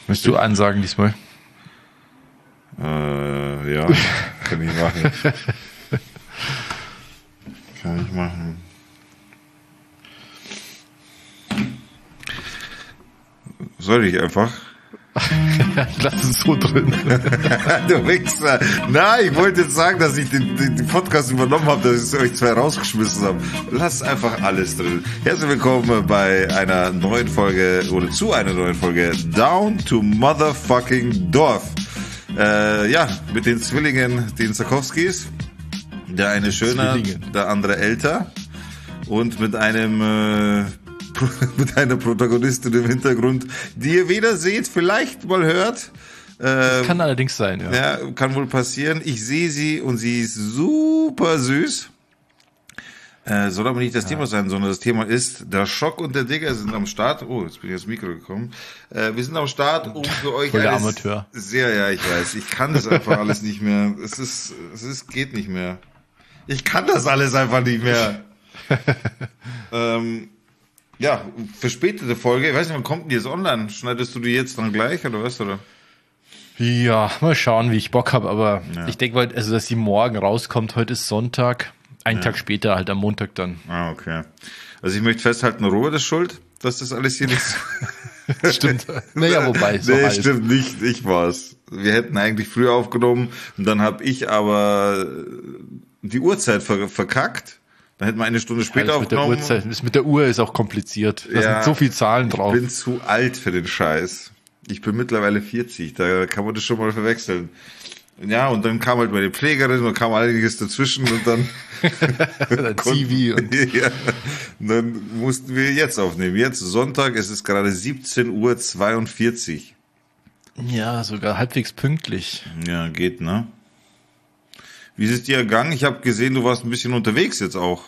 Willst du ansagen diesmal? Ja, kann ich machen. Kann ich machen. Soll ich einfach? Lass es so drin. Du Wichser. Nein, ich wollte jetzt sagen, dass ich den Podcast übernommen habe, dass ich euch zwei rausgeschmissen habe. Lass einfach alles drin. Herzlich willkommen bei einer neuen Folge oder zu einer neuen Folge Down to Motherfucking Dorf. Ja, mit den Zwillingen, den Sarkowskis. Der eine schöner, der andere älter. Und mit einer Protagonistin im Hintergrund, die ihr weder seht, vielleicht mal hört. Das kann allerdings sein, ja. Ja, kann wohl passieren. Ich sehe sie und sie ist super süß. Soll aber nicht das Thema sein, sondern das Thema ist, der Schock und der Digger sind am Start. Oh, jetzt bin ich ins Mikro gekommen. Wir sind am Start, um für euch voll der Amateur. Ja, ich weiß. Ich kann das einfach alles nicht mehr. Geht nicht mehr. Ich kann das alles einfach nicht mehr. Ja, verspätete Folge. Ich weiß nicht, wann kommt denn die jetzt online? Schneidest du die jetzt dann gleich oder was, oder? Ja, mal schauen, wie ich Bock habe, aber ja. Ich denke mal, also dass sie morgen rauskommt. Heute ist Sonntag. Einen Tag später, halt am Montag dann. Ah, okay. Also ich möchte festhalten, Robert ist schuld, dass das alles hier nicht Das stimmt. Naja, wobei. So nee, halt. Stimmt nicht. Ich war's. Wir hätten eigentlich früher aufgenommen und dann habe ich aber die Uhrzeit verkackt. Dann hätten wir eine Stunde später aufgenommen. Das mit der Uhr ist auch kompliziert. Da sind so viele Zahlen drauf. Ich bin zu alt für den Scheiß. Ich bin mittlerweile 40, da kann man das schon mal verwechseln. Ja, und dann kam halt meine Pflegerin und kam einiges dazwischen und dann Zivi und ja, dann mussten wir jetzt aufnehmen. Jetzt Sonntag, es ist gerade 17:42 Uhr. Ja, sogar halbwegs pünktlich. Ja, geht, ne? Wie ist es dir ergangen? Ich habe gesehen, du warst ein bisschen unterwegs jetzt auch.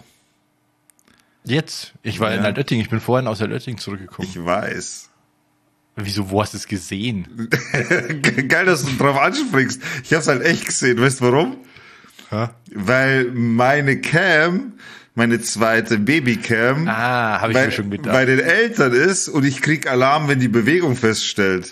Jetzt? Ich war in Altötting, ich bin vorhin aus Altötting zurückgekommen. Ich weiß. Wieso, wo hast du es gesehen? Geil, dass du drauf ansprichst. Ich hab's halt echt gesehen. Weißt du warum? Weil meine Cam, meine zweite Babycam, habe ich mir schon gedacht, bei den Eltern ist und ich krieg Alarm, wenn die Bewegung feststellt.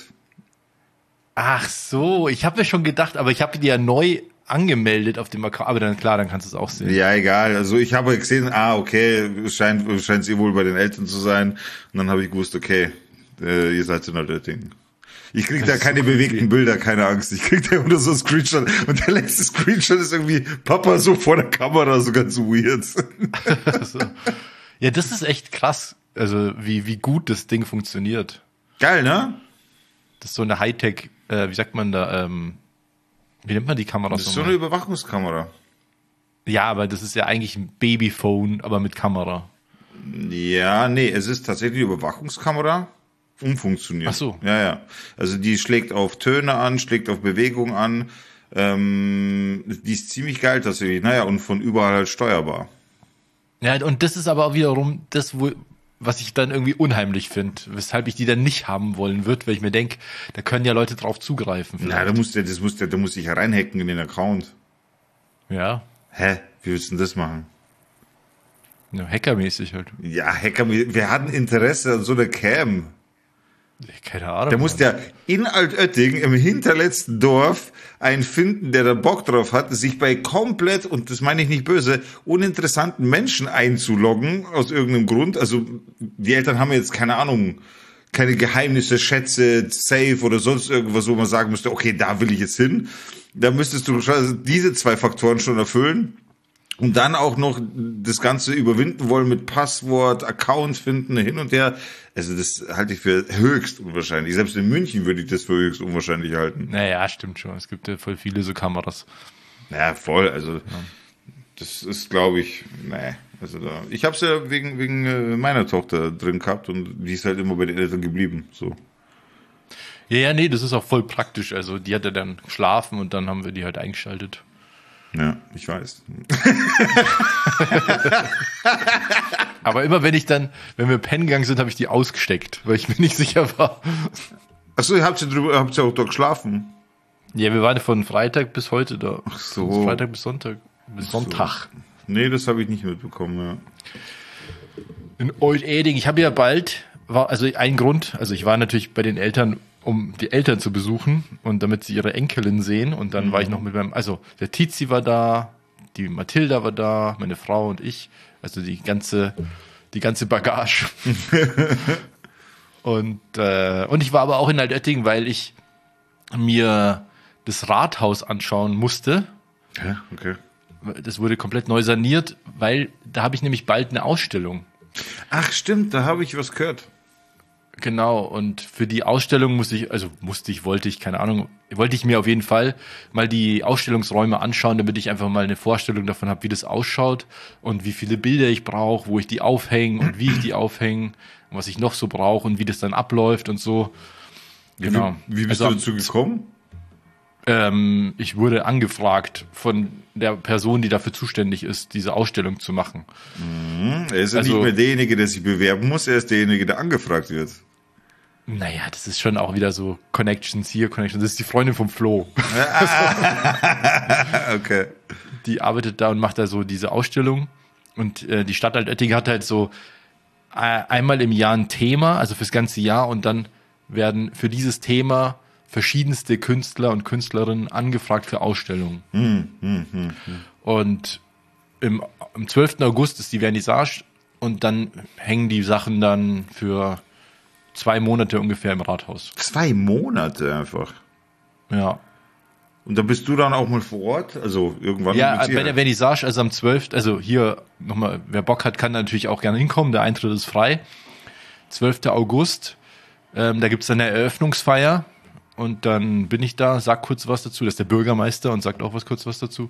Ach so, ich habe mir schon gedacht, aber ich habe die ja neu angemeldet auf dem Account, aber dann klar, dann kannst du es auch sehen. Ja, egal. Also ich habe gesehen, okay, scheint sie wohl bei den Eltern zu sein. Und dann habe ich gewusst, okay, ihr seid in Altötting. Ich krieg da keine bewegten Bilder, keine Angst. Ich krieg da immer nur so ein Screenshot. Und der letzte Screenshot ist irgendwie Papa so vor der Kamera, so ganz weird. So. Ja, das ist echt krass. Also wie gut das Ding funktioniert. Geil, ne? Das ist so eine Hightech, wie sagt man da, wie nennt man die Kamera? Das ist so eine Überwachungskamera. Ja, aber das ist ja eigentlich ein Babyphone, aber mit Kamera. Ja, nee, es ist tatsächlich eine Überwachungskamera. Umfunktioniert. Ach so. Ja. Also die schlägt auf Töne an, schlägt auf Bewegung an. Die ist ziemlich geil tatsächlich. Naja, und von überall halt steuerbar. Ja, und das ist aber auch wiederum das, was ich dann irgendwie unheimlich finde, weshalb ich die dann nicht haben wollen würde, weil ich mir denke, da können ja Leute drauf zugreifen. Na, da musst du ja reinhacken in den Account. Ja. Hä? Wie willst du denn das machen? Ja, hackermäßig halt. Ja, wir hatten Interesse an so einer Cam. Keine Ahnung. Der muss ja in Altötting im hinterletzten Dorf einen finden, der da Bock drauf hat, sich bei komplett, und das meine ich nicht böse, uninteressanten Menschen einzuloggen, aus irgendeinem Grund. Also die Eltern haben jetzt, keine Ahnung, keine Geheimnisse, Schätze, Safe oder sonst irgendwas, wo man sagen müsste, okay, da will ich jetzt hin. Da müsstest du diese zwei Faktoren schon erfüllen. Und dann auch noch das Ganze überwinden wollen mit Passwort, Account finden, hin und her. Also das halte ich für höchst unwahrscheinlich. Selbst in München würde ich das für höchst unwahrscheinlich halten. Naja, stimmt schon. Es gibt ja voll viele so Kameras. Naja, voll. Also das ist, glaube ich, also ich habe es ja wegen meiner Tochter drin gehabt und die ist halt immer bei den Eltern geblieben. So. Ja, nee, das ist auch voll praktisch. Also die hat ja dann geschlafen und dann haben wir die halt eingeschaltet. Ja, ich weiß. Aber immer wenn wir pennen gegangen sind, habe ich die ausgesteckt, weil ich mir nicht sicher war. Achso, ihr habt ja auch dort geschlafen? Ja, wir waren von Freitag bis heute da. Ach so. Von Freitag bis Sonntag. Bis Sonntag. So. Nee, das habe ich nicht mitbekommen, ja. In Old-Eding. Ich habe ja bald, also ein Grund, also ich war natürlich bei den Eltern um die Eltern zu besuchen und damit sie ihre Enkelin sehen. Und dann war ich noch mit also der Tizi war da, die Mathilda war da, meine Frau und ich, also die ganze Bagage. Und ich war aber auch in Altötting, weil ich mir das Rathaus anschauen musste. Ja, okay. Das wurde komplett neu saniert, weil da habe ich nämlich bald eine Ausstellung. Ach stimmt, da habe ich was gehört. Genau, und für die Ausstellung wollte ich mir auf jeden Fall mal die Ausstellungsräume anschauen, damit ich einfach mal eine Vorstellung davon habe, wie das ausschaut und wie viele Bilder ich brauche, wo ich die aufhänge und wie ich die aufhänge und was ich noch so brauche und wie das dann abläuft und so. Genau. Wie bist du dazu gekommen? Ich wurde angefragt von der Person, die dafür zuständig ist, diese Ausstellung zu machen. Er ist ja nicht mehr derjenige, der sich bewerben muss, er ist derjenige, der angefragt wird. Naja, das ist schon auch wieder so Connections hier, Connections. Das ist die Freundin vom Flo. Okay. Die arbeitet da und macht da so diese Ausstellung. Und die Stadt Altötting hat halt so einmal im Jahr ein Thema, also fürs ganze Jahr. Und dann werden für dieses Thema verschiedenste Künstler und Künstlerinnen angefragt für Ausstellungen. Und am 12. August ist die Vernissage und dann hängen die Sachen dann für 2 Monate ungefähr im Rathaus. 2 Monate einfach? Ja. Und da bist du dann auch mal vor Ort? Also irgendwann? Ja, bei der Vernissage, also am 12., also hier nochmal, wer Bock hat, kann natürlich auch gerne hinkommen, der Eintritt ist frei. 12. August, da gibt's dann eine Eröffnungsfeier. Und dann bin ich da, sag kurz was dazu. Das ist der Bürgermeister und sagt auch kurz was dazu.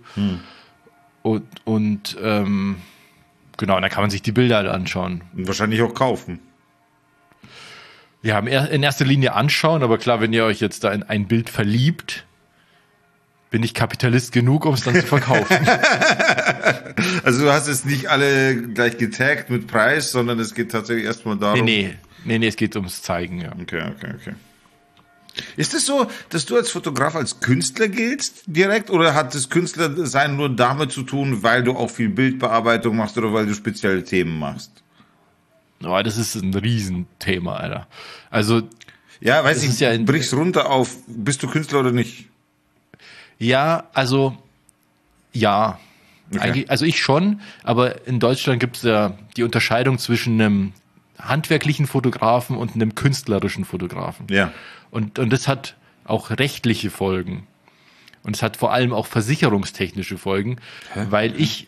Und genau, und dann kann man sich die Bilder halt anschauen. Und wahrscheinlich auch kaufen. Ja, in erster Linie anschauen, aber klar, wenn ihr euch jetzt da in ein Bild verliebt, bin ich Kapitalist genug, um es dann zu verkaufen. Also du hast jetzt nicht alle gleich getaggt mit Preis, sondern es geht tatsächlich erstmal darum... Nee, es geht ums Zeigen, ja. Okay. Ist es so, dass du als Fotograf als Künstler giltst direkt oder hat das Künstlersein nur damit zu tun, weil du auch viel Bildbearbeitung machst oder weil du spezielle Themen machst? Oh, das ist ein Riesenthema, Alter. Also ja, weiß ich, brich's runter auf, bist du Künstler oder nicht? Ja, also ja. Okay. Eigentlich, also ich schon, aber in Deutschland gibt es ja die Unterscheidung zwischen einem handwerklichen Fotografen und einem künstlerischen Fotografen. Ja. Und das hat auch rechtliche Folgen. Und es hat vor allem auch versicherungstechnische Folgen, weil ich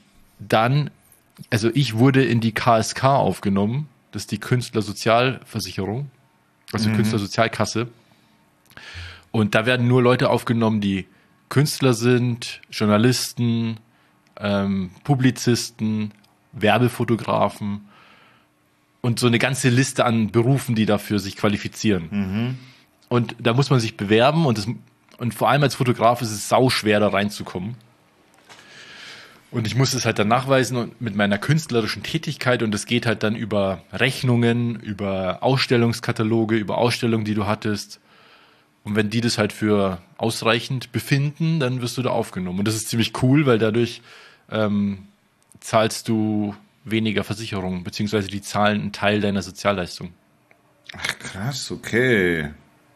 wurde in die KSK aufgenommen, das ist die Künstlersozialversicherung, also Künstlersozialkasse. Und da werden nur Leute aufgenommen, die Künstler sind, Journalisten, Publizisten, Werbefotografen und so eine ganze Liste an Berufen, die dafür sich qualifizieren. Und da muss man sich bewerben und vor allem als Fotograf ist es sauschwer, da reinzukommen. Und ich muss es halt dann nachweisen mit meiner künstlerischen Tätigkeit und das geht halt dann über Rechnungen, über Ausstellungskataloge, über Ausstellungen, die du hattest. Und wenn die das halt für ausreichend befinden, dann wirst du da aufgenommen. Und das ist ziemlich cool, weil dadurch zahlst du weniger Versicherungen, beziehungsweise die zahlen einen Teil deiner Sozialleistung. Ach krass, okay.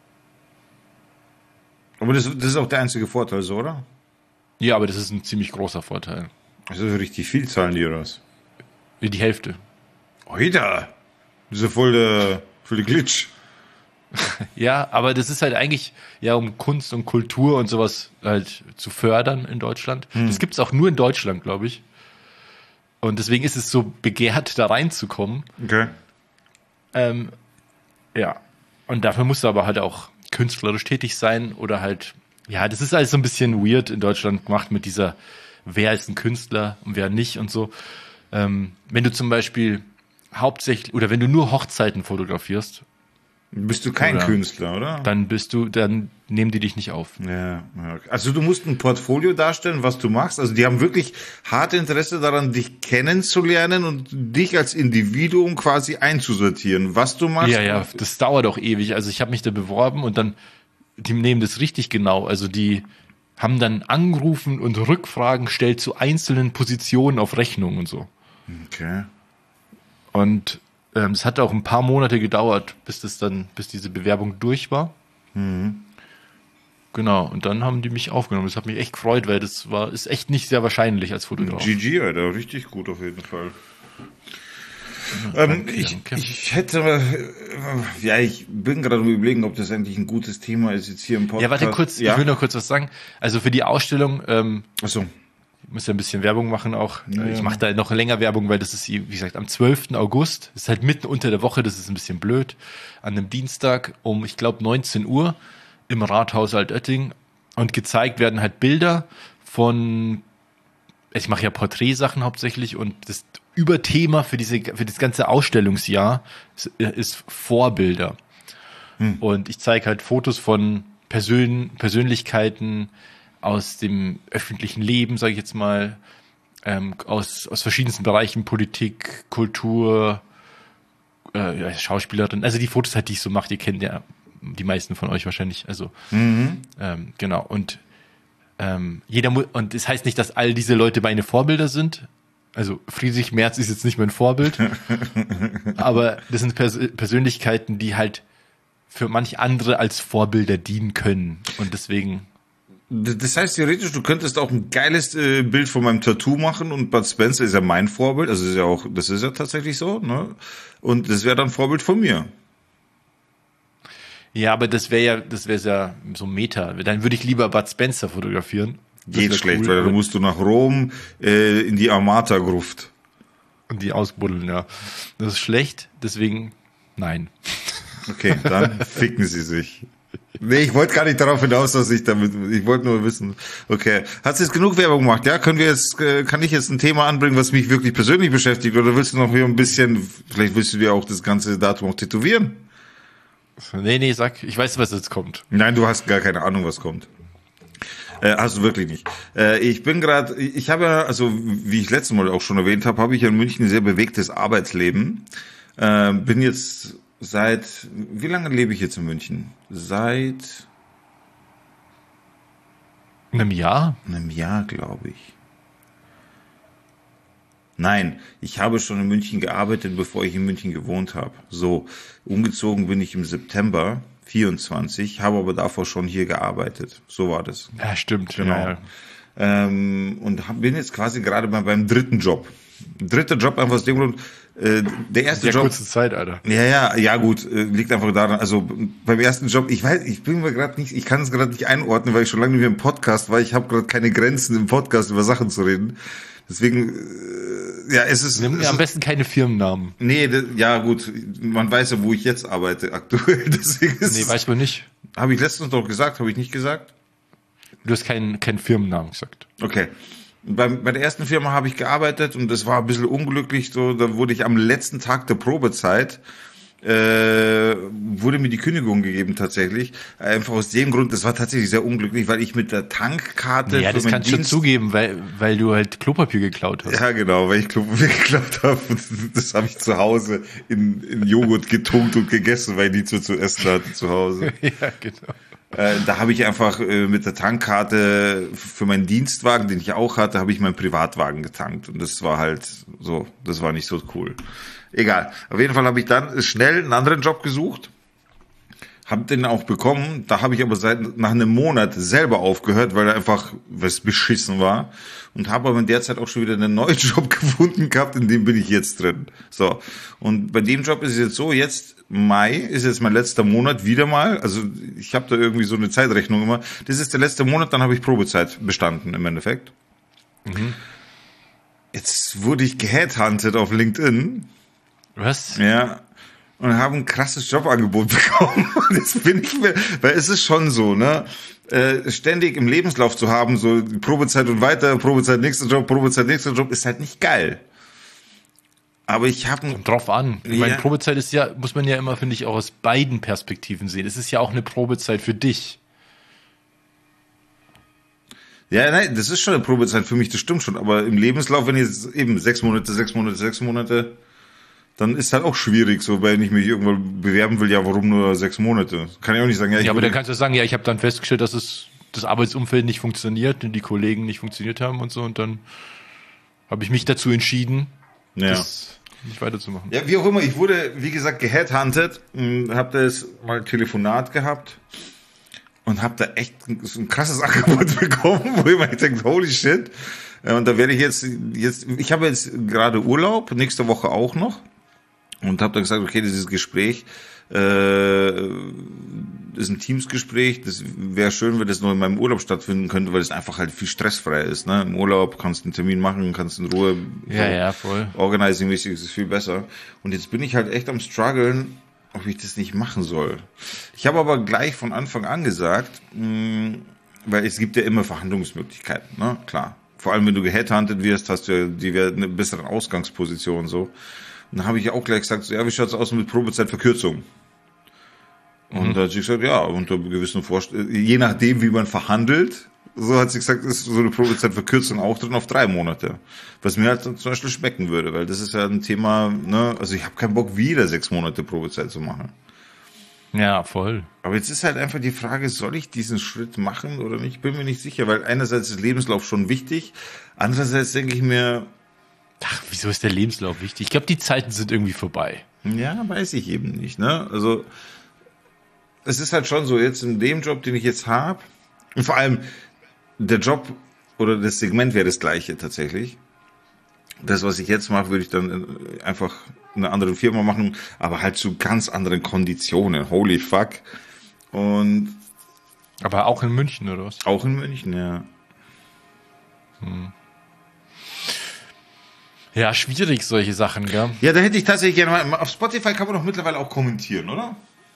Aber das ist auch der einzige Vorteil, so, oder? Ja, aber das ist ein ziemlich großer Vorteil. Also richtig viel zahlen die, oder was? Die Hälfte. Oida! Das ist ja voll der Glitch. Ja, aber das ist halt eigentlich, ja, um Kunst und Kultur und sowas halt zu fördern in Deutschland. Das gibt's auch nur in Deutschland, glaube ich. Und deswegen ist es so begehrt, da reinzukommen. Okay. Ja. Und dafür musst du aber halt auch künstlerisch tätig sein oder halt, ja, das ist alles so ein bisschen weird in Deutschland gemacht mit dieser, wer ist ein Künstler und wer nicht und so. Wenn du zum Beispiel hauptsächlich, oder wenn du nur Hochzeiten fotografierst, bist du kein Künstler, oder? Dann nehmen die dich nicht auf. Ja, okay. Also du musst ein Portfolio darstellen, was du machst. Also die haben wirklich harte Interesse daran, dich kennenzulernen und dich als Individuum quasi einzusortieren, was du machst. Ja, das dauert auch ewig. Also ich habe mich da beworben und dann, die nehmen das richtig genau. Also die haben dann angerufen und Rückfragen gestellt zu einzelnen Positionen auf Rechnung und so. Okay. Und es hat auch ein paar Monate gedauert, bis diese Bewerbung durch war. Genau, und dann haben die mich aufgenommen. Das hat mich echt gefreut, weil ist echt nicht sehr wahrscheinlich als Fotograf. GG, Alter, richtig gut auf jeden Fall. Danke. Ich hätte, ich bin gerade überlegen, ob das eigentlich ein gutes Thema ist jetzt hier im Podcast. Ja, warte kurz, ja? Ich will noch kurz was sagen. Also für die Ausstellung, Achso. ich muss ja ein bisschen Werbung machen auch. Ja. Ich mache da noch länger Werbung, weil das ist, wie gesagt, am 12. August. Das ist halt mitten unter der Woche, das ist ein bisschen blöd. An einem Dienstag um, ich glaube, 19 Uhr im Rathaus Altötting. Und gezeigt werden halt Bilder von, ich mache ja Porträtsachen hauptsächlich und das Überthema für das ganze Ausstellungsjahr ist Vorbilder. Und ich zeige halt Fotos von Persönlichkeiten aus dem öffentlichen Leben, sage ich jetzt mal, aus verschiedensten Bereichen, Politik, Kultur, Schauspielerin. Also die Fotos halt, die ich so mache, die kennen ja die meisten von euch wahrscheinlich. Also genau. Und und das heißt nicht, dass all diese Leute meine Vorbilder sind. Also Friedrich Merz ist jetzt nicht mein Vorbild, aber das sind Persönlichkeiten, die halt für manch andere als Vorbilder dienen können. Und deswegen. Das heißt theoretisch, du könntest auch ein geiles Bild von meinem Tattoo machen und Bud Spencer ist ja mein Vorbild, also das ist ja tatsächlich so, ne? Und das wäre dann Vorbild von mir. Ja, aber das wäre ja so Meta. Dann würde ich lieber Bud Spencer fotografieren. Geht schlecht, cool, weil dann musst du nach Rom in die Amata-Gruft. Und die ausbuddeln, ja. Das ist schlecht, deswegen nein. Okay, dann ficken sie sich. Nee, ich wollte gar nicht darauf hinaus, ich wollte nur wissen. Okay, hast du jetzt genug Werbung gemacht? Ja, kann ich jetzt ein Thema anbringen, was mich wirklich persönlich beschäftigt? Oder willst du noch wieder ein bisschen, vielleicht willst du dir auch das ganze Datum auch tätowieren? Nee, sag, ich weiß, was jetzt kommt. Nein, du hast gar keine Ahnung, was kommt. Hast du wirklich nicht. Ich habe ja, also wie ich letztes Mal auch schon erwähnt habe ich ja in München ein sehr bewegtes Arbeitsleben. Bin jetzt wie lange lebe ich jetzt in München? Seit einem Jahr? Einem Jahr, glaube ich. Nein, ich habe schon in München gearbeitet, bevor ich in München gewohnt habe. So, umgezogen bin ich im September 24, habe aber davor schon hier gearbeitet. So war das. Ja, stimmt. Genau. Ja. Und bin jetzt quasi gerade beim dritten Job. Dritter Job einfach aus dem Grund, der erste Job. Kurze Zeit, Alter. Ja, gut, liegt einfach daran, also beim ersten Job, ich kann es gerade nicht einordnen, weil ich schon lange nicht mehr im Podcast war, ich habe gerade keine Grenzen im Podcast über Sachen zu reden. Deswegen, Nimm mir am besten keine Firmennamen. Nee, ja gut, man weiß ja, wo ich jetzt arbeite aktuell. Deswegen weiß man nicht. Habe ich letztens doch gesagt, habe ich nicht gesagt? Du hast keinen Firmennamen gesagt. Okay. Bei der ersten Firma habe ich gearbeitet und das war ein bisschen unglücklich. So, da wurde ich am letzten Tag der Probezeit wurde mir die Kündigung gegeben tatsächlich. Einfach aus dem Grund, das war tatsächlich sehr unglücklich, weil ich mit der Tankkarte. Ja, das kannst du schon zugeben, weil du halt Klopapier geklaut hast. Ja, genau, weil ich Klopapier geklaut habe. Das habe ich zu Hause in Joghurt getunkt und gegessen, weil ich nichts mehr zu essen hatte zu Hause. Ja, genau. Da habe ich einfach mit der Tankkarte für meinen Dienstwagen, den ich auch hatte, habe ich meinen Privatwagen getankt. Und das war halt so, das war nicht so cool. Egal. Auf jeden Fall habe ich dann schnell einen anderen Job gesucht. Habe den auch bekommen. Da habe ich aber nach einem Monat selber aufgehört, weil er einfach was beschissen war. Und habe aber in der Zeit auch schon wieder einen neuen Job gefunden gehabt, in dem bin ich jetzt drin. So. Und bei dem Job ist es jetzt so, jetzt Mai ist jetzt mein letzter Monat wieder mal. Also ich habe da irgendwie so eine Zeitrechnung immer. Das ist der letzte Monat, dann habe ich Probezeit bestanden im Endeffekt. Mhm. Jetzt wurde ich geheadhuntet auf LinkedIn. Was? Ja. Und habe ein krasses Jobangebot bekommen. Das bin ich mir, weil es ist schon so, ne? Ständig im Lebenslauf zu haben, so Probezeit und weiter, Probezeit, nächster Job, ist halt nicht geil. Aber ich habe kommt drauf an. Ich meine, Probezeit ist ja, muss man ja immer, finde ich, auch aus beiden Perspektiven sehen. Es ist ja auch eine Probezeit für dich. Ja, nein, das ist schon eine Probezeit für mich, das stimmt schon. Aber im Lebenslauf, wenn jetzt eben 6 Monate, dann ist halt auch schwierig, so, wenn ich mich irgendwo bewerben will, ja, warum nur 6 Monate? Kann ich auch nicht sagen, ja. Aber dann kannst du sagen, ja, ich habe dann festgestellt, dass das Arbeitsumfeld nicht funktioniert und die Kollegen nicht funktioniert haben und so, und dann habe ich mich dazu entschieden, das nicht weiterzumachen. Ja, wie auch immer, ich wurde, wie gesagt, geheadhuntet, habe das mal Telefonat gehabt und habe da echt so ein krasses Angebot bekommen, wo ich mir denke, holy shit. Und da werde ich jetzt, ich habe jetzt gerade Urlaub, nächste Woche auch noch, und habe dann gesagt, okay, dieses Gespräch ist ein Teamsgespräch, das wäre schön, wenn das nur in meinem Urlaub stattfinden könnte, weil es einfach halt viel stressfreier ist. Ne? Im Urlaub kannst du einen Termin machen, kannst in Ruhe, voll. Organizing-mäßig ist es viel besser. Und jetzt bin ich halt echt am struggeln, ob ich das nicht machen soll. Ich habe aber gleich von Anfang an gesagt, weil es gibt ja immer Verhandlungsmöglichkeiten, ne? Klar. Vor allem, wenn du geheadhuntet wirst, hast du ja eine bessere Ausgangsposition, so. Und dann habe ich auch gleich gesagt, so, ja, wie schaut's aus mit Probezeitverkürzung? Und da hat sie gesagt, ja, unter gewissen je nachdem, wie man verhandelt, so hat sie gesagt, ist so eine Probezeitverkürzung auch drin auf 3 Monate. Was mir halt zum Beispiel schmecken würde, weil das ist ja ein Thema, ne, also ich habe keinen Bock, wieder 6 Monate Probezeit zu machen. Ja, voll. Aber jetzt ist halt einfach die Frage, soll ich diesen Schritt machen oder nicht? Ich bin mir nicht sicher, weil einerseits ist Lebenslauf schon wichtig, andererseits denke ich mir, Ach, wieso ist der Lebenslauf wichtig? Ich glaube, die Zeiten sind irgendwie vorbei. ja, weiß ich eben nicht, ne? Also, es ist halt schon so, jetzt in dem Job, den ich jetzt habe, und vor allem der Job oder das Segment wäre das gleiche tatsächlich. Das, was ich jetzt mache, würde ich dann einfach in einer anderen Firma machen, aber halt zu ganz anderen Konditionen. Holy fuck. Und Aber auch in München, oder was? auch in München, ja. Ja, schwierig, solche Sachen, gell? Ja, da hätte ich tatsächlich gerne mal, auf Spotify kann man doch mittlerweile auch kommentieren, oder?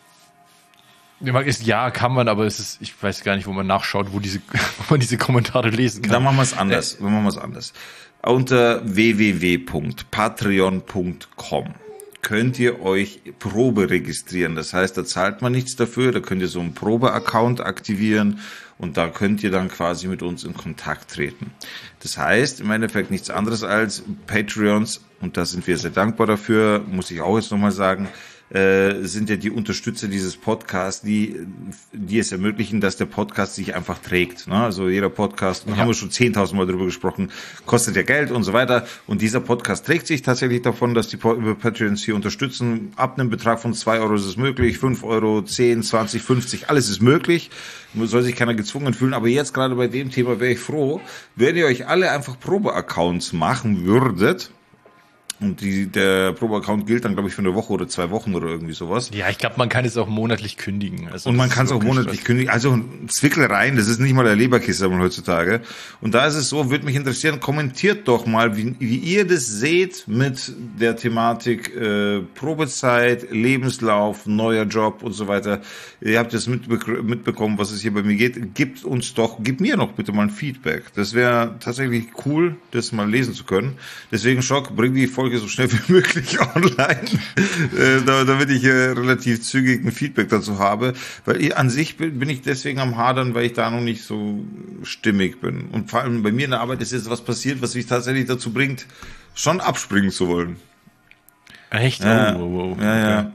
Ja, kann man, aber ich weiß gar nicht, wo man nachschaut, wo man diese Kommentare lesen kann. Dann machen wir es anders. Dann machen wir es anders. Unter www.patreon.com könnt ihr euch Probe registrieren. Das heißt, da zahlt man nichts dafür. Da könnt ihr so einen Probe-Account aktivieren und da könnt ihr dann quasi mit uns in Kontakt treten. Das heißt, im Endeffekt nichts anderes als Patreons, und da sind wir sehr dankbar dafür, muss ich auch jetzt nochmal sagen, sind ja die Unterstützer dieses Podcasts, die es ermöglichen, dass der Podcast sich einfach trägt. Ne? Also jeder Podcast, haben wir schon 10.000 Mal drüber gesprochen, kostet ja Geld und so weiter. Und dieser Podcast trägt sich tatsächlich davon, dass die Patreons hier unterstützen. Ab einem Betrag von 2 Euro ist es möglich, 5 Euro, 10, 20, 50, alles ist möglich. Soll sich keiner gezwungen fühlen. Aber jetzt gerade bei dem Thema wäre ich froh, wenn ihr euch alle einfach Probe-Accounts machen würdet. Und der Probe-Account gilt dann, glaube ich, für eine Woche oder 2 Wochen oder irgendwie sowas. Ja, ich glaube, man kann es auch monatlich kündigen. Also und man kann es auch monatlich kündigen. Also Zwickel rein, das ist nicht mal der Leberkiste heutzutage. Und da ist es so, würde mich interessieren, kommentiert doch mal, wie ihr das seht mit der Thematik Probezeit, Lebenslauf, neuer Job und so weiter. Ihr habt jetzt mitbekommen, was es hier bei mir geht. Gib mir noch bitte mal ein Feedback. Das wäre tatsächlich cool, das mal lesen zu können. Deswegen, Schock, bring die Folge so schnell wie möglich online, damit ich relativ zügig ein Feedback dazu habe, weil an sich bin ich deswegen am Hadern, weil ich da noch nicht so stimmig bin. Und vor allem bei mir in der Arbeit ist jetzt was passiert, was mich tatsächlich dazu bringt, schon abspringen zu wollen. Echt? Ja, Oh. Ja.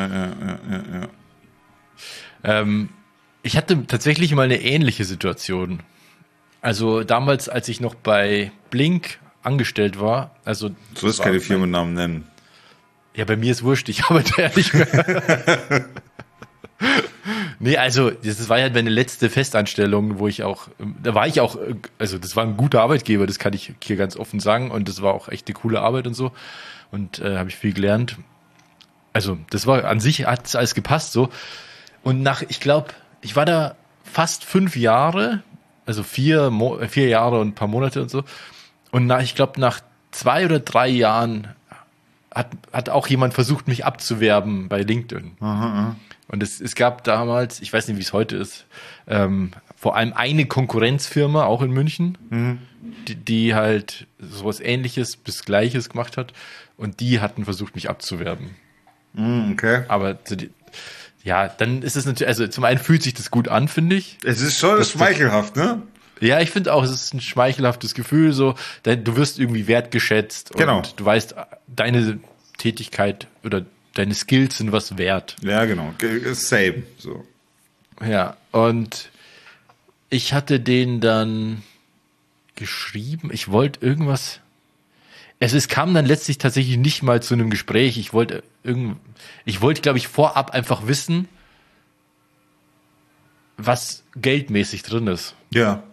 Ich hatte tatsächlich mal eine ähnliche Situation. Also damals, als ich noch bei Blink angestellt war, also... Du sollst keine Firmennamen nennen. Ja, bei mir ist wurscht, ich arbeite ja nicht mehr. Nee, also das war ja meine letzte Festanstellung, also das war ein guter Arbeitgeber, das kann ich hier ganz offen sagen, und das war auch echt eine coole Arbeit und so, und habe ich viel gelernt. Also das war an sich, hat alles gepasst so, und ich glaube, ich war da fast 5 Jahre, also 4 Jahre und ein paar Monate und so, und ich glaube, nach 2 oder 3 Jahren hat auch jemand versucht, mich abzuwerben bei LinkedIn. Aha. Und es gab damals, ich weiß nicht, wie es heute ist, vor allem eine Konkurrenzfirma, auch in München, die halt sowas Ähnliches bis Gleiches gemacht hat. Und die hatten versucht, mich abzuwerben. Okay. Aber ja, dann ist es natürlich, also zum einen fühlt sich das gut an, finde ich. Es ist schon schmeichelhaft, ne? Ja, ich finde auch, es ist ein schmeichelhaftes Gefühl, so, du wirst irgendwie wertgeschätzt, genau, und du weißt, deine Tätigkeit oder deine Skills sind was wert. Ja, genau. Same. So. Ja, und ich hatte denen dann geschrieben, ich wollte irgendwas. Also es kam dann letztlich tatsächlich nicht mal zu einem Gespräch. Ich wollte, glaube ich, vorab einfach wissen, was geldmäßig drin ist. Ja.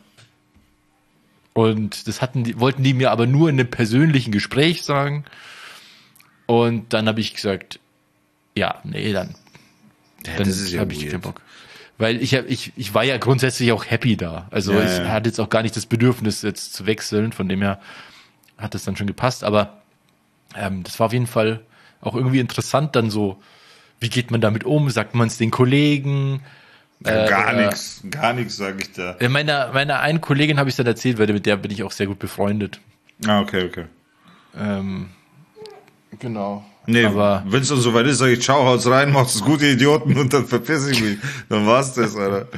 Und das wollten die mir aber nur in einem persönlichen Gespräch sagen. Und dann habe ich gesagt, ja, nee, dann habe ich keinen Bock. Weil ich war ja grundsätzlich auch happy da. Also ich hatte jetzt auch gar nicht das Bedürfnis, jetzt zu wechseln. Von dem her hat das dann schon gepasst. Aber das war auf jeden Fall auch irgendwie interessant dann so, wie geht man damit um? Sagt man es den Kollegen? Gar nichts, sage ich da. Meiner einen Kollegin habe ich dann erzählt, weil mit der bin ich auch sehr gut befreundet. Ah, okay. Genau. Nee, wenn es dann soweit ist, sage ich, ciao, haut's rein, macht's gut, ihr Idioten, und dann verpiss ich mich. Dann war's das, Alter.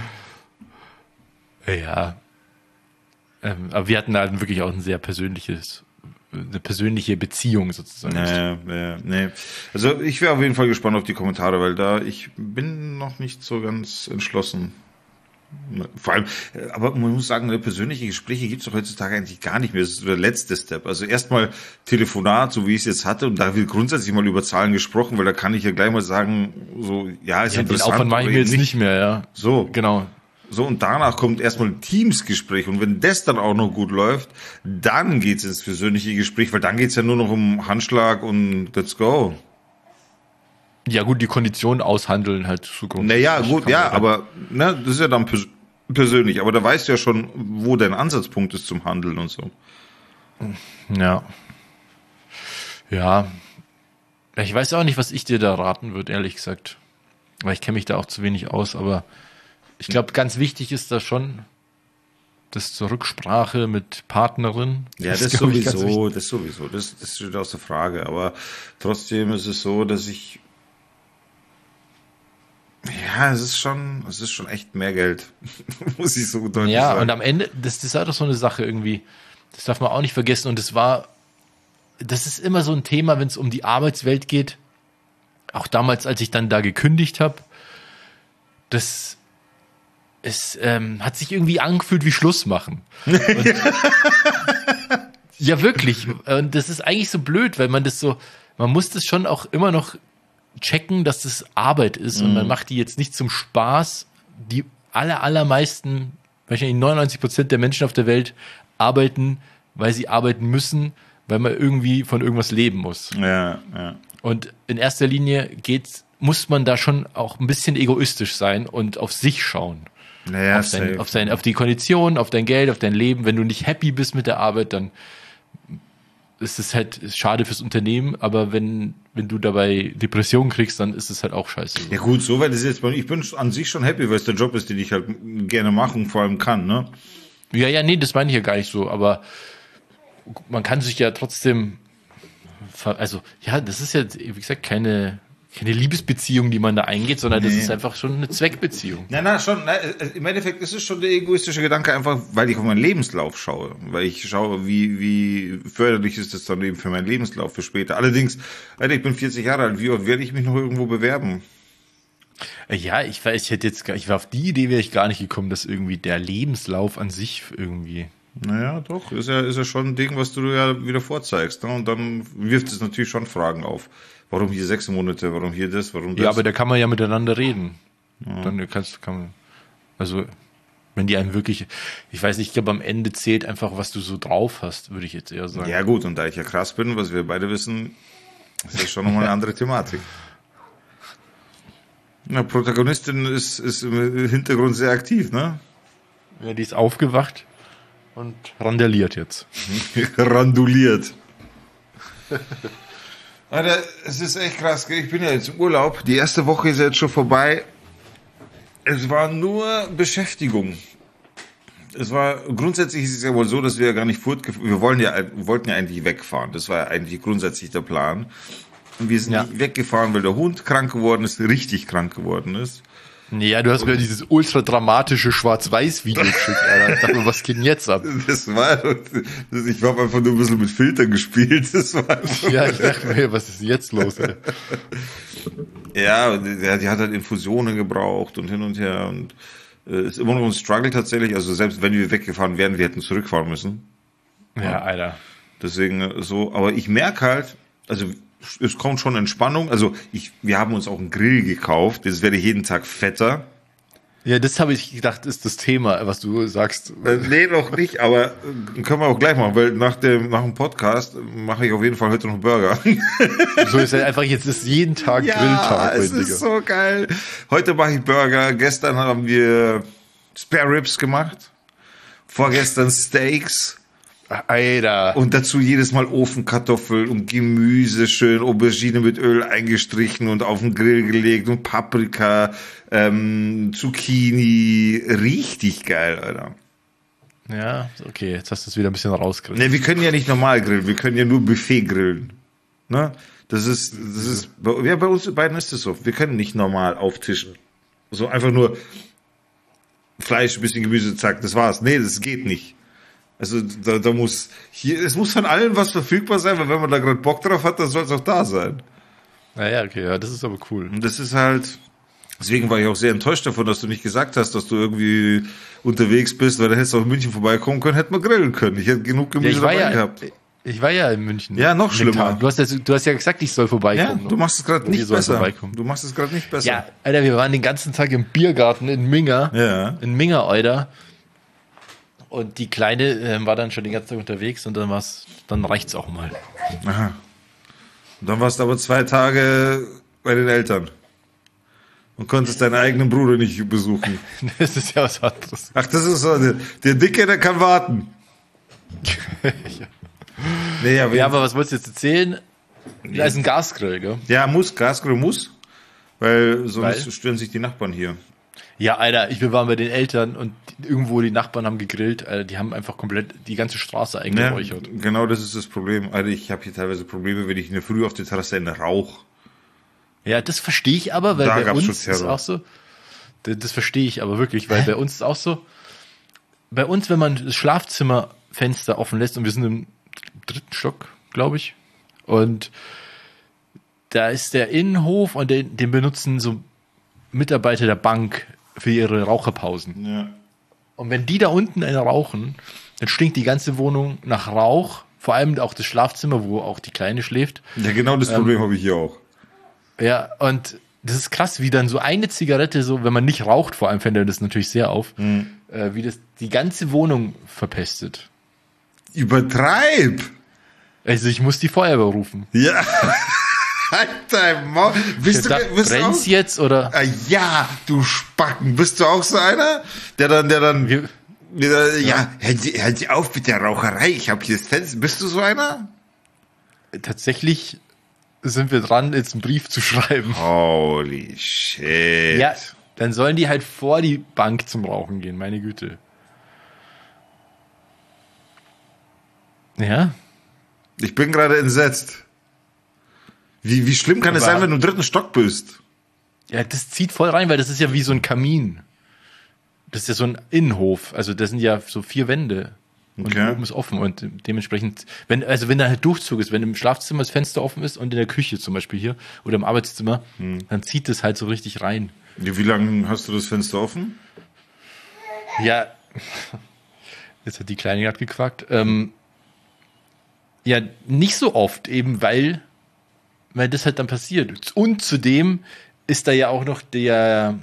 Ja. Aber wir hatten halt wirklich auch eine persönliche Beziehung sozusagen. Nee. Also ich wäre auf jeden Fall gespannt auf die Kommentare, weil ich bin noch nicht so ganz entschlossen. Vor allem, aber man muss sagen, persönliche Gespräche gibt es doch heutzutage eigentlich gar nicht mehr. Das ist der letzte Step. Also erstmal Telefonat, so wie ich es jetzt hatte, und da wird grundsätzlich mal über Zahlen gesprochen, weil da kann ich ja gleich mal sagen, so, ja, ist interessant. Den Aufwand mache ich mir jetzt nicht mehr, ja. So. Genau. So, und danach kommt erstmal ein Teamsgespräch, und wenn das dann auch noch gut läuft, dann geht's ins persönliche Gespräch, weil dann geht's ja nur noch um Handschlag und let's go. Ja gut, die Konditionen aushandeln halt Zukunft. Naja, gut, ja, aber das ist ja dann persönlich. Aber da weißt du ja schon, wo dein Ansatzpunkt ist zum Handeln und so. Ja. Ja. Ich weiß auch nicht, was ich dir da raten würde, ehrlich gesagt. Weil ich kenne mich da auch zu wenig aus. Aber ich glaube, ganz wichtig ist da schon das zur Rücksprache mit Partnerin. Ja, das sowieso. Das steht außer Frage. Aber trotzdem ist es so, dass es ist schon echt mehr Geld, muss ich so deutlich sagen. Ja, und am Ende, das ist halt doch so eine Sache irgendwie, das darf man auch nicht vergessen, und das ist immer so ein Thema, wenn es um die Arbeitswelt geht, auch damals, als ich dann da gekündigt habe, hat sich irgendwie angefühlt wie Schluss machen. Ja, wirklich, und das ist eigentlich so blöd, weil man muss das schon auch immer noch checken, dass das Arbeit ist, und man macht die jetzt nicht zum Spaß. Die allermeisten, wahrscheinlich 99% der Menschen auf der Welt arbeiten, weil sie arbeiten müssen, weil man irgendwie von irgendwas leben muss. Ja. Und in erster Linie muss man da schon auch ein bisschen egoistisch sein und auf sich schauen. Naja, auf die Konditionen, auf dein Geld, auf dein Leben. Wenn du nicht happy bist mit der Arbeit, dann ist es halt schade fürs Unternehmen, aber wenn du dabei Depressionen kriegst, dann ist es halt auch scheiße. Ja gut, so weit ist jetzt, ich bin an sich schon happy, weil es der Job ist, den ich halt gerne mache und vor allem kann, ne? Ja, nee, das meine ich ja gar nicht so, aber man kann sich ja trotzdem, also ja, das ist ja, wie gesagt, keine Liebesbeziehung, die man da eingeht, sondern das ist einfach schon eine Zweckbeziehung. Im Endeffekt ist es schon der egoistische Gedanke, einfach, weil ich auf meinen Lebenslauf schaue. Weil ich schaue, wie förderlich ist das dann eben für meinen Lebenslauf für später. Allerdings, Alter, ich bin 40 Jahre alt, wie oft werde ich mich noch irgendwo bewerben? Ja, ich war auf die Idee wäre ich gar nicht gekommen, dass irgendwie der Lebenslauf an sich irgendwie. Naja, doch, ist ja schon ein Ding, was du ja wieder vorzeigst, ne? Und dann wirft es natürlich schon Fragen auf. Warum hier 6 Monate, warum hier das, warum das? Ja, aber da kann man ja miteinander reden. Ja. Dann also, wenn die einem wirklich, ich weiß nicht, ich glaube, am Ende zählt einfach, was du so drauf hast, würde ich jetzt eher sagen. Ja gut, und da ich ja krass bin, was wir beide wissen, ist das schon nochmal eine andere Thematik. Na, Protagonistin ist im Hintergrund sehr aktiv, ne? Ja, die ist aufgewacht und randaliert jetzt. Randuliert. Alter, es ist echt krass, gell? Ich bin ja jetzt im Urlaub. Die erste Woche ist jetzt schon vorbei. Es war nur Beschäftigung. Grundsätzlich ist es ja wohl so, dass wir ja gar nicht wir wollten ja eigentlich wegfahren. Das war ja eigentlich grundsätzlich der Plan. Und wir sind nicht weggefahren, weil der Hund krank geworden ist, richtig krank geworden ist. Ja, du hast mir dieses ultra dramatische Schwarz-Weiß-Video geschickt, Alter. Ich dachte mir, was geht denn jetzt ab? Ich habe einfach nur ein bisschen mit Filtern gespielt. Ja, ich dachte mir, was ist jetzt los, ey? Ja, die hat halt Infusionen gebraucht und hin und her, und ist immer noch ein Struggle tatsächlich. Also selbst wenn wir weggefahren wären, wir hätten zurückfahren müssen. Ja, Alter. Deswegen so, aber ich merke halt, also es kommt schon Entspannung. Also wir haben uns auch einen Grill gekauft. Das werde jeden Tag fetter. Ja, das habe ich gedacht, ist das Thema, was du sagst. Nee, noch nicht, aber können wir auch gleich machen, weil nach dem Podcast mache ich auf jeden Fall heute noch Burger. So ist halt einfach, jetzt ist jeden Tag Grilltag. Es ist so geil. Heute mache ich Burger, gestern haben wir Spare Ribs gemacht, vorgestern Steaks. Alter. Und dazu jedes Mal Ofenkartoffeln und Gemüse, schön Aubergine mit Öl eingestrichen und auf den Grill gelegt und Paprika, Zucchini. Richtig geil, Alter. Ja, okay, jetzt hast du es wieder ein bisschen rausgegrillt. Ne, wir können ja nicht normal grillen, wir können ja nur Buffet grillen. Ne? Das ist, ja, bei uns beiden ist es so. Wir können nicht normal auftischen. So einfach nur Fleisch, ein bisschen Gemüse, zack, das war's. Nee, das geht nicht. Also da muss es muss von allem was verfügbar sein, weil wenn man da gerade Bock drauf hat, dann soll es auch da sein. Naja, okay, ja, das ist aber cool. Und das ist halt, deswegen war ich auch sehr enttäuscht davon, dass du nicht gesagt hast, dass du irgendwie unterwegs bist, weil da hättest du auch in München vorbeikommen können, hätten wir grillen können. Ich hätte genug Gemüse dabei gehabt. Ich war ja in München. Ja, noch schlimmer. Du hast ja gesagt, ich soll vorbeikommen. Ja, du machst es gerade nicht besser. Du machst es gerade nicht besser. Ja, Alter, wir waren den ganzen Tag im Biergarten in Minga. Ja. In Minga, Alter. Und die Kleine war dann schon den ganzen Tag unterwegs und dann reicht's auch mal. Aha. Und dann warst du aber 2 Tage bei den Eltern. Und konntest deinen eigenen Bruder nicht besuchen. Das ist ja was anderes. Ach, das ist so, der Dicke, der kann warten. Ja. Nee, aber was wolltest du jetzt erzählen? Da ist ein Gasgrill, gell? Ja, Gasgrill muss. Weil sonst stören sich die Nachbarn hier. Ja, Alter, wir waren bei den Eltern und irgendwo die Nachbarn haben gegrillt. Alter, die haben einfach komplett die ganze Straße eingeräuchert. Ja, genau, das ist das Problem. Alter, ich habe hier teilweise Probleme, wenn ich in der Früh auf der Terrasse in Rauch. Ja, das verstehe ich aber, weil bei uns ist auch so. Das verstehe ich aber wirklich, weil bei uns ist auch so. Bei uns, wenn man das Schlafzimmerfenster offen lässt und wir sind im 3. Stock, glaube ich, und da ist der Innenhof und den benutzen so Mitarbeiter der Bank für ihre Raucherpausen. Ja. Und wenn die da unten eine rauchen, dann stinkt die ganze Wohnung nach Rauch, vor allem auch das Schlafzimmer, wo auch die Kleine schläft. Ja, genau das Problem habe ich hier auch. Ja, und das ist krass, wie dann so eine Zigarette, so wenn man nicht raucht, vor allem fällt mir das natürlich sehr auf, wie das die ganze Wohnung verpestet. Übertreib! Also ich muss die Feuerwehr rufen. Ja. Alter, bist brennt's jetzt oder? Ja, du Spacken. Bist du auch so einer, der dann, ja, hören Sie auf mit der Raucherei. Ich habe hier das Fenster. Bist du so einer? Tatsächlich sind wir dran, jetzt einen Brief zu schreiben. Holy shit. Ja, dann sollen die halt vor die Bank zum Rauchen gehen, meine Güte. Ja. Ich bin gerade entsetzt. Wie schlimm kann es sein, wenn du im 3. Stock bist? Ja, das zieht voll rein, weil das ist ja wie so ein Kamin. Das ist ja so ein Innenhof. Also das sind ja so 4 Wände. Und oben ist offen. Und dementsprechend, wenn da halt Durchzug ist, wenn im Schlafzimmer das Fenster offen ist und in der Küche zum Beispiel hier oder im Arbeitszimmer, dann zieht das halt so richtig rein. Wie lange hast du das Fenster offen? Ja, jetzt hat die Kleine gerade gequakt. Ja, nicht so oft, eben weil das halt dann passiert. Und zudem ist da ja auch noch die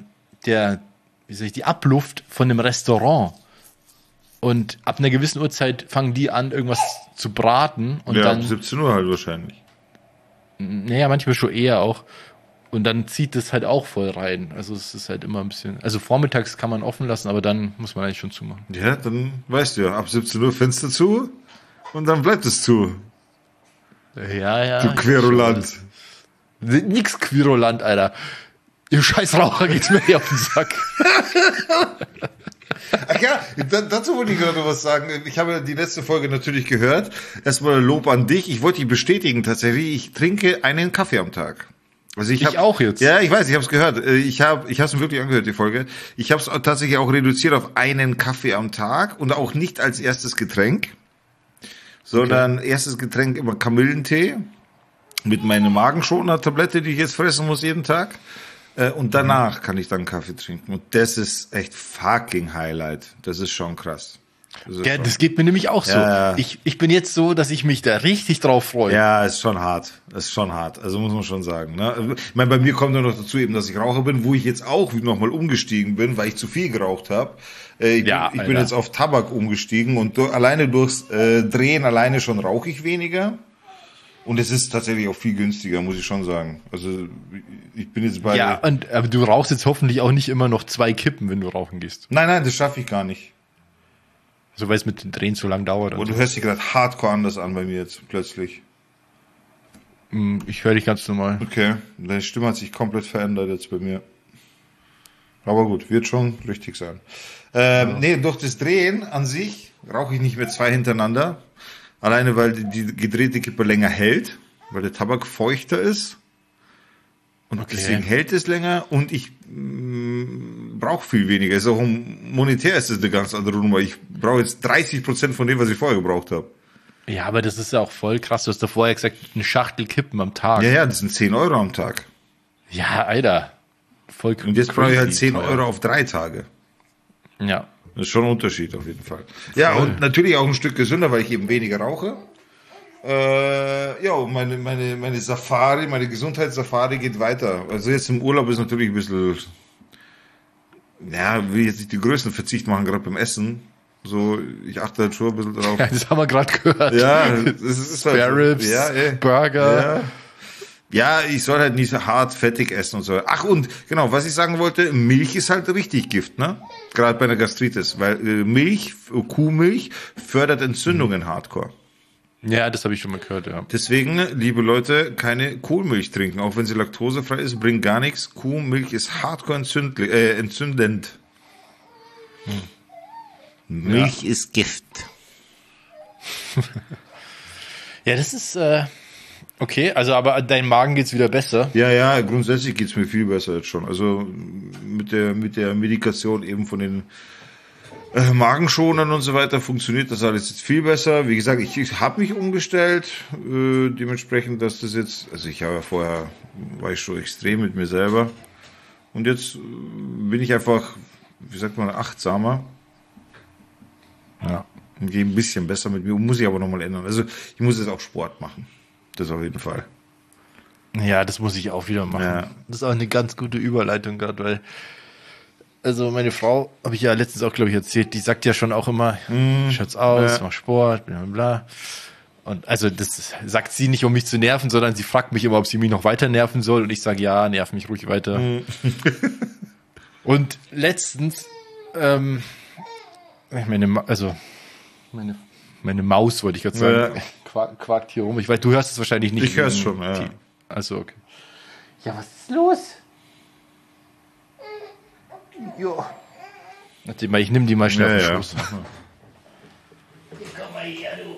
Abluft von dem Restaurant. Und ab einer gewissen Uhrzeit fangen die an, irgendwas zu braten. Und dann, ab 17 Uhr halt wahrscheinlich. Naja, manchmal schon eher auch. Und dann zieht das halt auch voll rein. Also es ist halt immer ein bisschen. Also vormittags kann man offen lassen, aber dann muss man eigentlich schon zumachen. Ja, dann weißt du ja, ab 17 Uhr Fenster zu und dann bleibt es zu. Ja. Du Querulant. Nix Querulant, Alter. Ihr scheiß Raucher geht's mir hier auf den Sack. Ach ja, dazu wollte ich gerade was sagen. Ich habe die letzte Folge natürlich gehört. Erstmal Lob an dich. Ich wollte dich bestätigen tatsächlich. Ich trinke einen Kaffee am Tag. Also ich auch jetzt. Ja, ich weiß, ich habe es gehört. Ich habe es mir wirklich angehört, die Folge. Ich habe es tatsächlich auch reduziert auf einen Kaffee am Tag und auch nicht als erstes Getränk, sondern erstes Getränk immer Kamillentee mit meiner Magenschoner-Tablette, die ich jetzt fressen muss jeden Tag. Und danach kann ich dann Kaffee trinken. Und das ist echt fucking Highlight. Das ist schon krass. Ja, das geht mir nämlich auch so. Ja. Ich bin jetzt so, dass ich mich da richtig drauf freue. Ja, ist schon hart. Also muss man schon sagen. Ne? Ich meine, bei mir kommt nur noch dazu eben, dass ich Raucher bin, wo ich jetzt auch nochmal umgestiegen bin, weil ich zu viel geraucht habe. Ich bin jetzt auf Tabak umgestiegen und alleine durchs Drehen alleine schon rauche ich weniger. Und es ist tatsächlich auch viel günstiger, muss ich schon sagen. Also ich bin jetzt bei... Ja, aber du rauchst jetzt hoffentlich auch nicht immer noch 2 Kippen, wenn du rauchen gehst. Nein, das schaffe ich gar nicht. So, weil es mit dem Drehen zu lang dauert. Und du hörst dich gerade hardcore anders an bei mir jetzt plötzlich. Ich höre dich ganz normal. Okay, deine Stimme hat sich komplett verändert jetzt bei mir. Aber gut, wird schon richtig sein. Nee, durch das Drehen an sich rauche ich nicht mehr 2 hintereinander. Alleine, weil die gedrehte Kippe länger hält, weil der Tabak feuchter ist. Und deswegen hält es länger und ich brauche viel weniger. Ist auch monetär ist das eine ganz andere Nummer. Ich brauche jetzt 30% von dem, was ich vorher gebraucht habe. Ja, aber das ist ja auch voll krass. Du hast da vorher gesagt, eine Schachtel Kippen am Tag. Ja, das sind 10 Euro am Tag. Ja, Alter. Voll Und jetzt brauche ich halt 10 Euro auf 3 Tage. Ja. Das ist schon ein Unterschied auf jeden Fall. Ja, und natürlich auch ein Stück gesünder, weil ich eben weniger rauche. Ja, und meine Safari, meine Gesundheitssafari geht weiter. Also jetzt im Urlaub ist natürlich ein bisschen, ja, will jetzt nicht die größten Verzicht machen, gerade beim Essen. So, ich achte halt schon ein bisschen drauf. Ja, das haben wir gerade gehört. Ja, das ist halt Spare Ribs, Burger. Ja. Ja, ich soll halt nicht so hart fettig essen und so. Ach, und genau, was ich sagen wollte, Milch ist halt richtig Gift, ne? Gerade bei einer Gastritis, weil Kuhmilch fördert Entzündungen hardcore. Ja, das habe ich schon mal gehört, ja. Deswegen, liebe Leute, keine Kuhmilch trinken, auch wenn sie laktosefrei ist, bringt gar nichts. Kuhmilch ist hardcore entzündend. Milch ist Gift. Ja, das ist okay, also aber dein Magen geht's wieder besser. Ja, grundsätzlich geht's mir viel besser jetzt schon. Also mit der Medikation eben von den Magenschonern und so weiter funktioniert das alles jetzt viel besser. Wie gesagt, ich habe mich umgestellt, dementsprechend, dass das jetzt, also ich habe ja vorher, war ich schon extrem mit mir selber und jetzt bin ich einfach, wie sagt man, achtsamer. Ja. Und gehe ein bisschen besser mit mir um, muss ich aber nochmal ändern. Also ich muss jetzt auch Sport machen. Das auf jeden Fall. Ja, das muss ich auch wieder machen. Ja. Das ist auch eine ganz gute Überleitung gerade, weil also meine Frau, habe ich ja letztens auch, glaube ich, erzählt, die sagt ja schon auch immer, schaut's aus, mach Sport, bla bla. Und also das sagt sie nicht, um mich zu nerven, sondern sie fragt mich immer, ob sie mich noch weiter nerven soll. Und ich sage, ja, nerv mich ruhig weiter. Und letztens, meine Maus, wollte ich gerade sagen, quakt hier rum. Ich weiß, du hörst es wahrscheinlich nicht. Ich höre es schon, ja. Also, okay. Ja, was ist los? Ja. Warte mal, ich nehme die mal schnell auf den Schoß. Komm mal her, du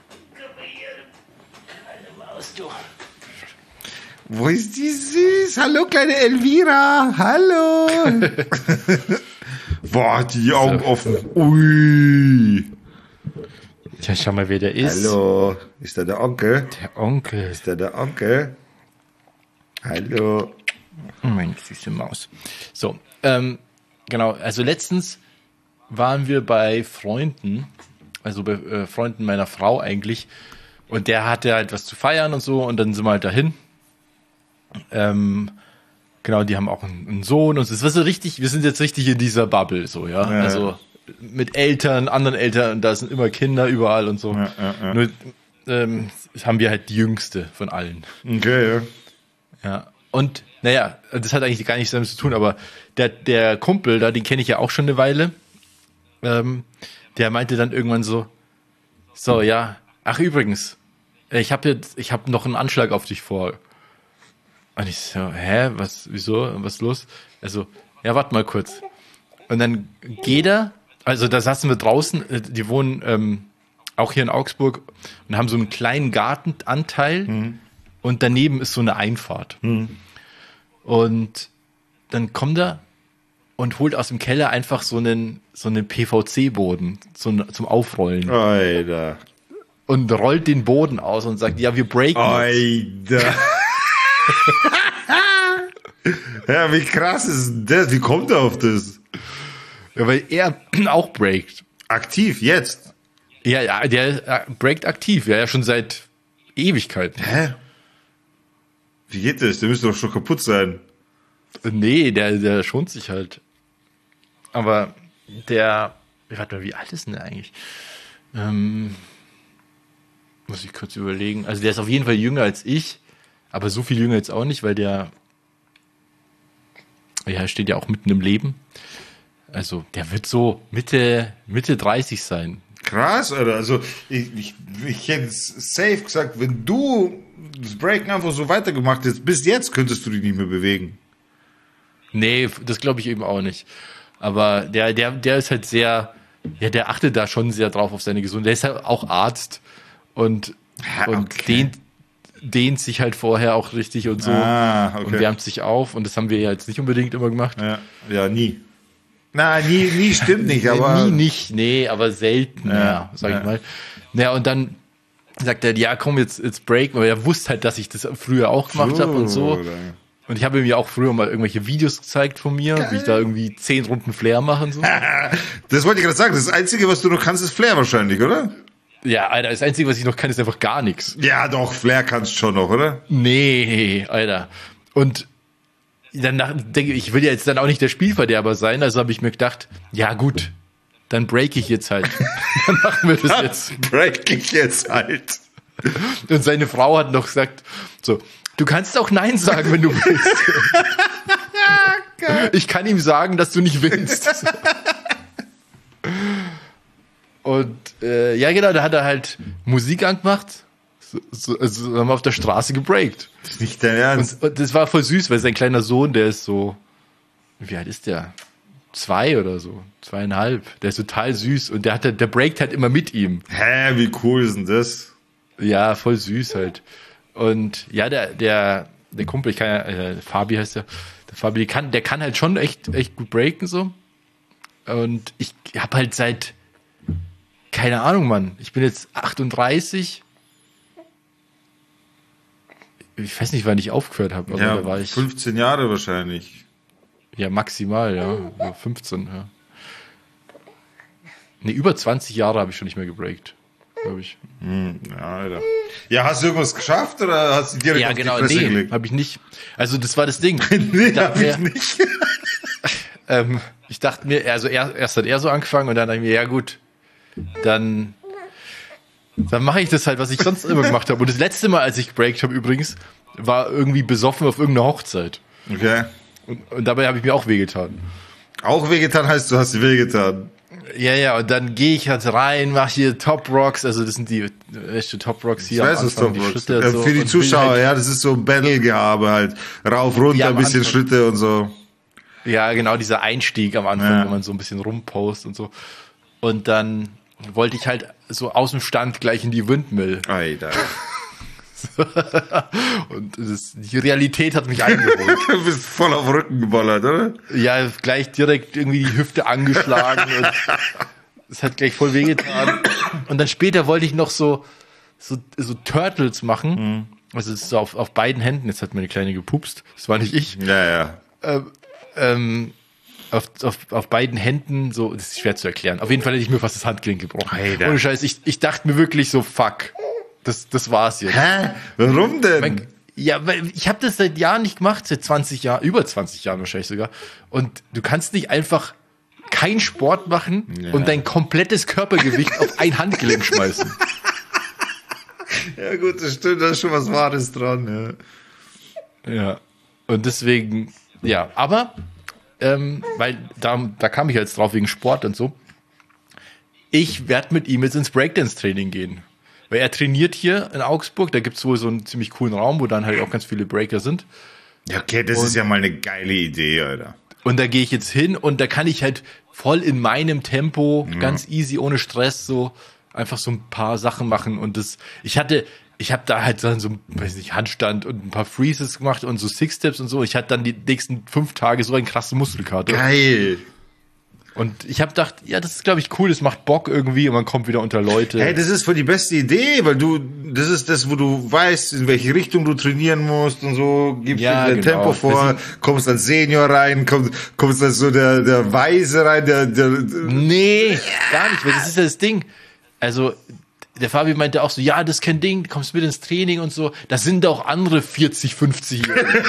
kleine Maus, du. Wo ist die süß? Hallo, kleine Elvira. Hallo. Boah, die Augen offen. Ui. Ja, schau mal, wer der ist. Hallo. Ist da der Onkel? Der Onkel. Ist da der Onkel? Hallo. Meine süße Maus. So, genau, also letztens waren wir bei Freunden, also bei Freunden meiner Frau eigentlich, und der hatte halt was zu feiern und so, und dann sind wir halt dahin. Genau, die haben auch einen Sohn, und es war so richtig, wir sind jetzt richtig in dieser Bubble, so, ja. Also mit Eltern, anderen Eltern, und da sind immer Kinder überall und so. Ja. Nur haben wir halt die jüngste von allen. Okay, ja. Ja, und naja, das hat eigentlich gar nichts damit zu tun, aber der Kumpel da, den kenne ich ja auch schon eine Weile, der meinte dann irgendwann so, ja, ach übrigens, ich habe noch einen Anschlag auf dich vor. Und ich so, wieso, was ist los? Also, ja, warte mal kurz. Und dann geht er, also da saßen wir draußen, die wohnen auch hier in Augsburg und haben so einen kleinen Gartenanteil und daneben ist so eine Einfahrt. Und dann kommt er und holt aus dem Keller einfach so einen PVC-Boden zum Aufrollen. Alter. Und rollt den Boden aus und sagt, ja, wir breaken. Alter. Ja, wie krass ist das? Wie kommt er auf das? Ja, weil er auch breakt. Aktiv, jetzt? Ja, der breakt aktiv, ja, schon seit Ewigkeiten. Hä? Wie geht das? Der müsste doch schon kaputt sein. Nee, der schont sich halt. Aber warte mal, wie alt ist denn der eigentlich? Muss ich kurz überlegen. Also der ist auf jeden Fall jünger als ich, aber so viel jünger jetzt auch nicht, weil der steht ja auch mitten im Leben. Also der wird so Mitte 30 sein. Krass, Alter. Also ich hätte safe gesagt, wenn du das Breaken einfach so weitergemacht hättest, bis jetzt könntest du dich nicht mehr bewegen. Nee, das glaube ich eben auch nicht. Aber der ist halt sehr, ja, der achtet da schon sehr drauf auf seine Gesundheit. Der ist halt auch Arzt und dehnt sich halt vorher auch richtig und so und wärmt sich auf. Und das haben wir ja jetzt nicht unbedingt immer gemacht. Ja, nie. Na, nie stimmt nicht, aber. Nie nicht, nee, aber selten, sag ich mal. Ja, und dann sagt er, ja, komm, jetzt break. Aber er wusste halt, dass ich das früher auch gemacht habe und so. Und ich habe ihm ja auch früher mal irgendwelche Videos gezeigt von mir, wie ich da irgendwie 10 Runden Flair mache und so. Das wollte ich gerade sagen. Das Einzige, was du noch kannst, ist Flair wahrscheinlich, oder? Ja, Alter, das Einzige, was ich noch kann, ist einfach gar nichts. Ja, doch, Flair kannst du schon noch, oder? Nee, Alter. Und danach denke ich, will ja jetzt dann auch nicht der Spielverderber sein, also habe ich mir gedacht, ja gut, dann break ich jetzt halt. Dann machen wir das jetzt. Break ich jetzt halt. Und seine Frau hat noch gesagt, so, du kannst auch Nein sagen, wenn du willst. Ich kann ihm sagen, dass du nicht willst. Und ja, genau, da hat er halt Musik angemacht. Also haben wir auf der Straße gebreakt. Das ist nicht dein Ernst. Und das war voll süß, weil sein kleiner Sohn, der ist so, wie alt ist der? 2 oder so, 2,5. Der ist total süß und der breakt halt immer mit ihm. Hä, wie cool ist denn das? Ja, voll süß halt. Und ja, der Kumpel, ich kann ja, Fabi heißt der Fabi, der kann halt schon echt gut breaken so. Und ich habe halt seit, keine Ahnung, Mann, ich bin jetzt 38. Ich weiß nicht, wann ich aufgehört habe, aber da war ich 15 Jahre wahrscheinlich. Ja, maximal, ja. 15, ja. Nee, über 20 Jahre habe ich schon nicht mehr gebreakt, glaube ich. Ja, Alter. Ja, hast du irgendwas geschafft oder hast du direkt auf die Fresse gelegt? Habe ich nicht. Also das war das Ding. Nee, hab ich nicht. Ich dachte mir, also erst hat er so angefangen und dann dachte ich mir, ja gut, dann mache ich das halt, was ich sonst immer gemacht habe. Und das letzte Mal, als ich gebreakt habe übrigens, war irgendwie besoffen auf irgendeiner Hochzeit. Okay. Und dabei habe ich mir auch wehgetan. Auch wehgetan heißt, du hast dir wehgetan. Ja, und dann gehe ich halt rein, mache hier Top Rocks, also das sind die echte Top Rocks hier. Ich weiß, was Top Rocks. So. Für die Zuschauer, halt, ja, das ist so Battle-Gehabe halt. Rauf, runter, ein bisschen Anfang. Schritte und so. Ja, genau, dieser Einstieg am Anfang, wo man so ein bisschen rumpost und so. Und dann wollte ich halt so aus dem Stand gleich in die Windmill. Alter. Und die Realität hat mich eingeholt. Du bist voll auf den Rücken geballert, oder? Ja, gleich direkt irgendwie die Hüfte angeschlagen. Und es hat gleich voll wehgetan. Und dann später wollte ich noch so Turtles machen. Also es ist so auf beiden Händen. Jetzt hat meine Kleine gepupst. Das war nicht ich. Ja. Auf beiden Händen, so, das ist schwer zu erklären. Auf jeden Fall hätte ich mir fast das Handgelenk gebrochen. Alter. Ohne Scheiß, ich dachte mir wirklich so, fuck. Das war's jetzt. Hä? Warum denn? Weil ich habe das seit Jahren nicht gemacht, seit 20 Jahren, über 20 Jahren wahrscheinlich sogar. Und du kannst nicht einfach keinen Sport machen und dein komplettes Körpergewicht auf ein Handgelenk schmeißen. Ja gut, das stimmt, da ist schon was Wahres dran. Ja. Und deswegen, ja, aber weil da kam ich jetzt drauf wegen Sport und so. Ich werde mit ihm jetzt ins Breakdance-Training gehen. Weil er trainiert hier in Augsburg, da gibt es wohl so einen ziemlich coolen Raum, wo dann halt auch ganz viele Breaker sind. Ja, okay, das ist ja mal eine geile Idee, Alter. Und da gehe ich jetzt hin und da kann ich halt voll in meinem Tempo, ganz easy, ohne Stress, so einfach so ein paar Sachen machen. Und ich habe da halt dann so, weiß nicht, Handstand und ein paar Freezes gemacht und so Six-Steps und so. Ich hatte dann die nächsten 5 Tage so einen krassen Muskelkater. Geil. Und ich habe gedacht, ja, das ist, glaube ich, cool, das macht Bock irgendwie und man kommt wieder unter Leute. Hey, das ist voll die beste Idee, weil das ist das, wo du weißt, in welche Richtung du trainieren musst und so, gibst dein Tempo vor, kommst als Senior rein, kommst als so der Weise rein, Nee, gar nicht, weil das ist ja das Ding. Also, der Fabi meinte auch so, ja, das ist kein Ding, kommst mit ins Training und so, da sind auch andere 40, 50-Jährige.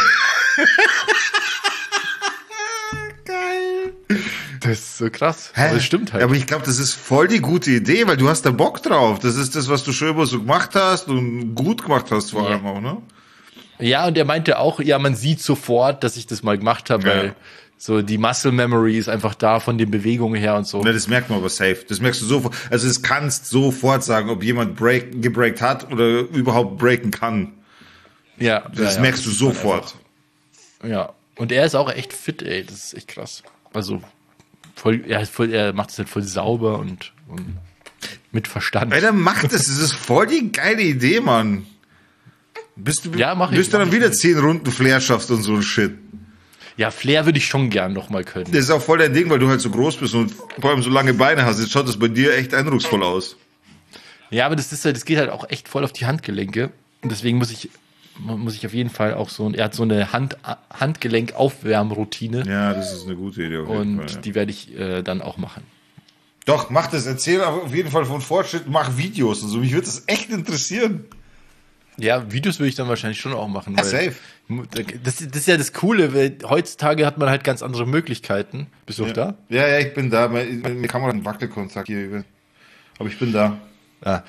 Das ist so krass. Hä? Aber das stimmt halt. Aber ich glaube, das ist voll die gute Idee, weil du hast da Bock drauf. Das ist das, was du schon immer so gemacht hast und gut gemacht hast vor allem auch, ne? Ja, und er meinte auch, ja, man sieht sofort, dass ich das mal gemacht habe, weil so die Muscle Memory ist einfach da von den Bewegungen her und so. Ne, das merkt man aber safe. Das merkst du sofort. Also das kannst sofort sagen, ob jemand gebreakt hat oder überhaupt breaken kann. Ja. Das merkst du sofort. Ja. Und er ist auch echt fit, ey. Das ist echt krass. Also er macht es halt voll sauber und mit Verstand. Alter, mach das. Das ist voll die geile Idee, Mann. Bis du dann wieder 10 Runden Flair schaffst und so ein Shit. Ja, Flair würde ich schon gern noch mal können. Das ist auch voll dein Ding, weil du halt so groß bist und vor allem so lange Beine hast. Jetzt schaut das bei dir echt eindrucksvoll aus. Ja, aber das geht halt auch echt voll auf die Handgelenke. Und deswegen muss ich auf jeden Fall auch er hat so eine Handgelenk-Aufwärmroutine. Ja, das ist eine gute Idee. Und die werde ich dann auch machen. Doch, mach das. Erzähl auf jeden Fall von Fortschritt, mach Videos und so. Mich würde das echt interessieren. Ja, Videos würde ich dann wahrscheinlich schon auch machen. Ja, safe. Das ist ja das Coole, weil heutzutage hat man halt ganz andere Möglichkeiten. Bist du auch da? Ja, ich bin da. Meine Kamera hat einen Wackelkontakt hier. Aber ich bin da. Ja.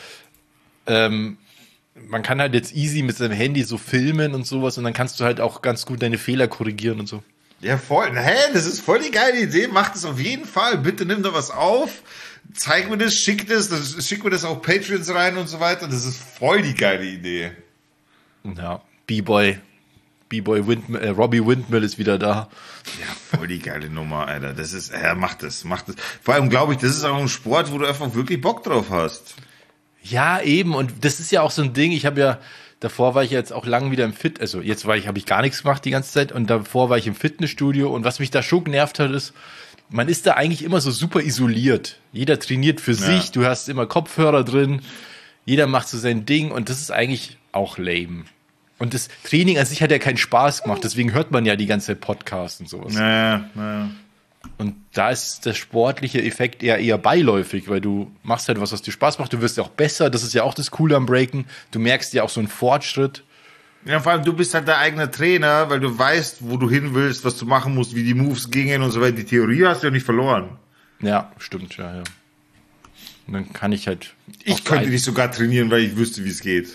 Man kann halt jetzt easy mit seinem Handy so filmen und sowas und dann kannst du halt auch ganz gut deine Fehler korrigieren und so. Ja, voll. Hä, das ist voll die geile Idee. Mach das auf jeden Fall. Bitte nimm da was auf. Zeig mir das, schick mir das auf Patreons rein und so weiter. Das ist voll die geile Idee. Ja, B-Boy Windmill, Robbie Windmill ist wieder da. Ja, voll die geile Nummer, Alter. Das ist, mach das. Vor allem glaube ich, das ist auch ein Sport, wo du einfach wirklich Bock drauf hast. Ja, eben. Und das ist ja auch so ein Ding. Davor war ich jetzt auch lang wieder im also jetzt habe ich gar nichts gemacht die ganze Zeit und davor war ich im Fitnessstudio und was mich da schon genervt hat, ist, man ist da eigentlich immer so super isoliert. Jeder trainiert für sich, du hast immer Kopfhörer drin, jeder macht so sein Ding und das ist eigentlich auch lame. Und das Training an sich hat ja keinen Spaß gemacht, deswegen hört man ja die ganze Zeit Podcasts und sowas. Ja. Und da ist der sportliche Effekt eher beiläufig, weil du machst halt was dir Spaß macht, du wirst ja auch besser, das ist ja auch das Coole am Breaken, du merkst ja auch so einen Fortschritt. Ja, vor allem du bist halt der eigene Trainer, weil du weißt, wo du hin willst, was du machen musst, wie die Moves gingen und so weiter. Die Theorie hast du ja nicht verloren. Ja, stimmt, ja. Und dann kann ich halt... Ich könnte dich sogar trainieren, weil ich wüsste, wie es geht.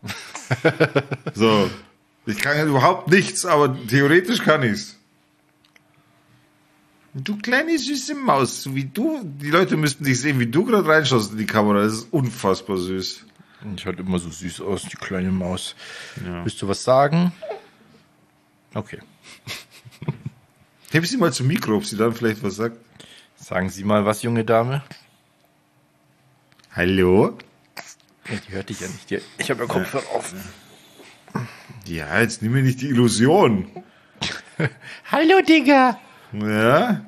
So. Ich kann ja überhaupt nichts, aber theoretisch kann ich's. Du kleine süße Maus, wie du, die Leute müssten dich sehen, wie du gerade reinschaust in die Kamera. Das ist unfassbar süß. Ich halt immer so süß aus, die kleine Maus. Ja. Willst du was sagen? Okay. Heb sie mal zum Mikro, ob sie dann vielleicht was sagt. Sagen Sie mal was, junge Dame. Hallo? Ja, die hört dich ja nicht. Ich habe ja Kopfhörer auf. Ja, jetzt nimm mir nicht die Illusion. Hallo, Digga. Ja?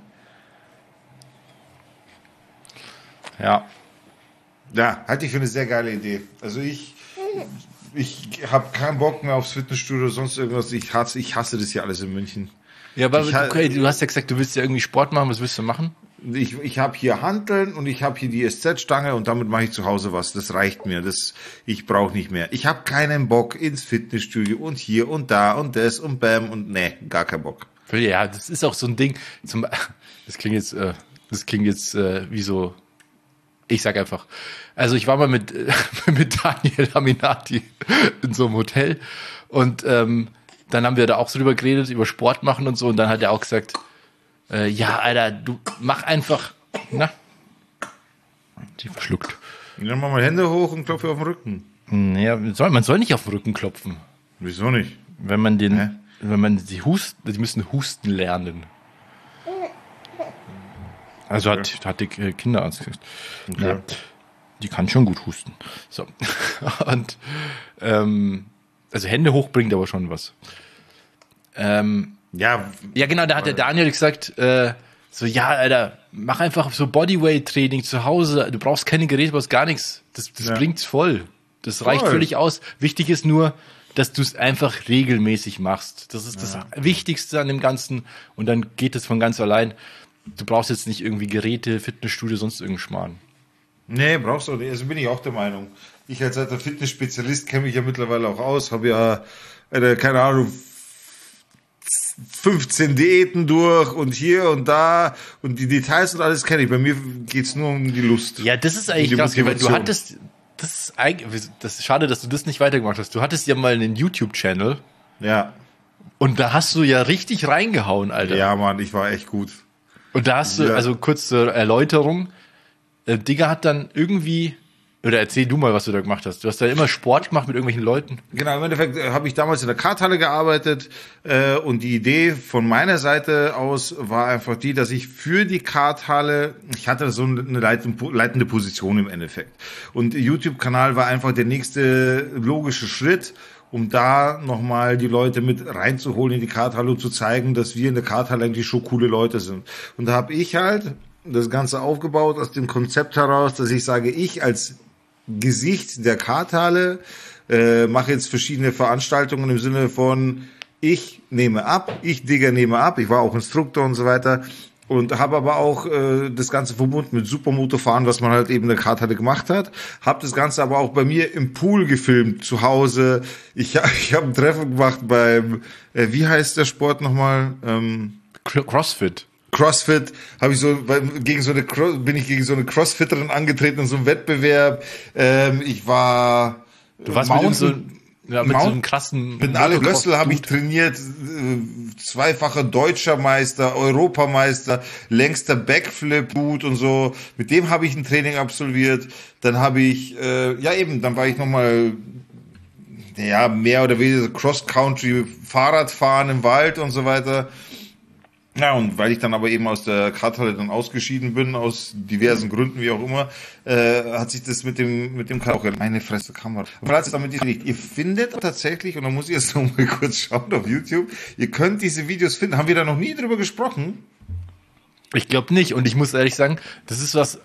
Ja, halte ich für eine sehr geile Idee. Also ich habe keinen Bock mehr aufs Fitnessstudio oder sonst irgendwas. Ich hasse das hier alles in München. Ja, aber du hast ja gesagt, du willst ja irgendwie Sport machen. Was willst du machen? Ich habe hier Hanteln und ich habe hier die SZ-Stange und damit mache ich zu Hause was. Das reicht mir. Ich brauche nicht mehr. Ich habe keinen Bock ins Fitnessstudio und hier und da und das und bam und nee, gar keinen Bock. Ja, das ist auch so ein Ding. Das klingt jetzt wie so. Ich sag einfach. Also ich war mal mit Daniel Aminati in so einem Hotel und dann haben wir da auch so drüber geredet, über Sport machen und so und dann hat er auch gesagt, ja, Alter, du mach einfach, na, die verschluckt. Dann mach mal Hände hoch und klopfe auf den Rücken. Naja, man soll nicht auf den Rücken klopfen. Wieso nicht? Die müssen husten lernen. Also hat die Kinderarzt gesagt. Okay. Ja, die kann schon gut husten. So. Und also Hände hoch bringt aber schon was. Ja, genau, da hat der Daniel gesagt, So, ja, Alter, mach einfach so Bodyweight-Training zu Hause. Du brauchst keine Geräte, du brauchst gar nichts. Das bringt's voll. Das reicht völlig aus. Wichtig ist nur, dass du es einfach regelmäßig machst. Das ist das Wichtigste an dem Ganzen. Und dann geht es von ganz allein. Du brauchst jetzt nicht irgendwie Geräte, Fitnessstudio, sonst irgendeinen Schmarrn. Nee, brauchst du nicht. Also bin ich auch der Meinung. Ich als alter Fitnessspezialist kenne mich ja mittlerweile auch aus. Habe ja, keine Ahnung, 15 Diäten durch und hier und da und die Details und alles kenne ich. Bei mir geht's nur um die Lust. Ja, das ist eigentlich krass, weil du hattest, das ist schade, dass du das nicht weitergemacht hast. Du hattest ja mal einen YouTube-Channel. Ja. Und da hast du ja richtig reingehauen, Alter. Ja, Mann, ich war echt gut. Und da hast du, also kurz zur Erläuterung, Digga hat dann irgendwie, oder erzähl du mal, was du da gemacht hast. Du hast da immer Sport gemacht mit irgendwelchen Leuten. Genau, im Endeffekt habe ich damals in der Karthalle gearbeitet und die Idee von meiner Seite aus war einfach die, dass ich für die Karthalle, ich hatte so eine leitende Position im Endeffekt. Und YouTube-Kanal war einfach der nächste logische Schritt, um da nochmal die Leute mit reinzuholen in die Karthalle und zu zeigen, dass wir in der Karthalle eigentlich schon coole Leute sind. Und da habe ich halt das Ganze aufgebaut aus dem Konzept heraus, dass ich sage, ich als Gesicht der Karthalle mache jetzt verschiedene Veranstaltungen im Sinne von ich nehme ab, ich Digger nehme ab, ich war auch Instruktor und so weiter und habe aber auch das Ganze verbunden mit Supermotofahren, was man halt eben in der Karthalle gemacht hat, habe das Ganze aber auch bei mir im Pool gefilmt, zu Hause. Ich hab ein Treffen gemacht beim, wie heißt der Sport nochmal? CrossFit. CrossFit habe ich bin ich gegen so eine Crossfitterin angetreten in so einem Wettbewerb. Ich war Du warst mit so einem krassen mit Ale Lössl habe ich trainiert, zweifacher deutscher Meister, Europameister, längster Backflip-Boot und so. Mit dem habe ich ein Training absolviert. Dann habe ich dann war ich nochmal mehr oder weniger Cross-Country Fahrradfahren im Wald und so weiter. Ja, und weil ich dann aber eben aus der Karthalle dann ausgeschieden bin, aus diversen Gründen, wie auch immer, hat sich das mit dem auch meine Fresse Kamera. Aber als damit nicht. Ihr findet tatsächlich, und da muss ich jetzt noch mal kurz schauen auf YouTube, ihr könnt diese Videos finden. Haben wir da noch nie drüber gesprochen? Ich glaube nicht. Und ich muss ehrlich sagen, das ist was,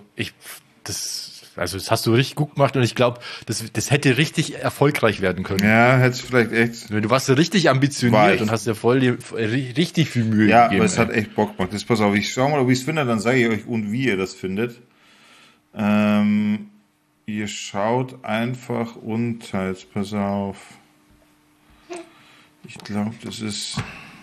das hast du richtig gut gemacht und ich glaube, das hätte richtig erfolgreich werden können. Ja, hätte es vielleicht echt. Du warst ja richtig ambitioniert und hast ja richtig viel Mühe gegeben. Ja, aber es hat echt Bock gemacht. Jetzt pass auf, ich schau mal, ob ich es finde, dann sage ich euch und wie ihr das findet. Ihr schaut einfach unter, jetzt pass auf. Ich glaube, das ist...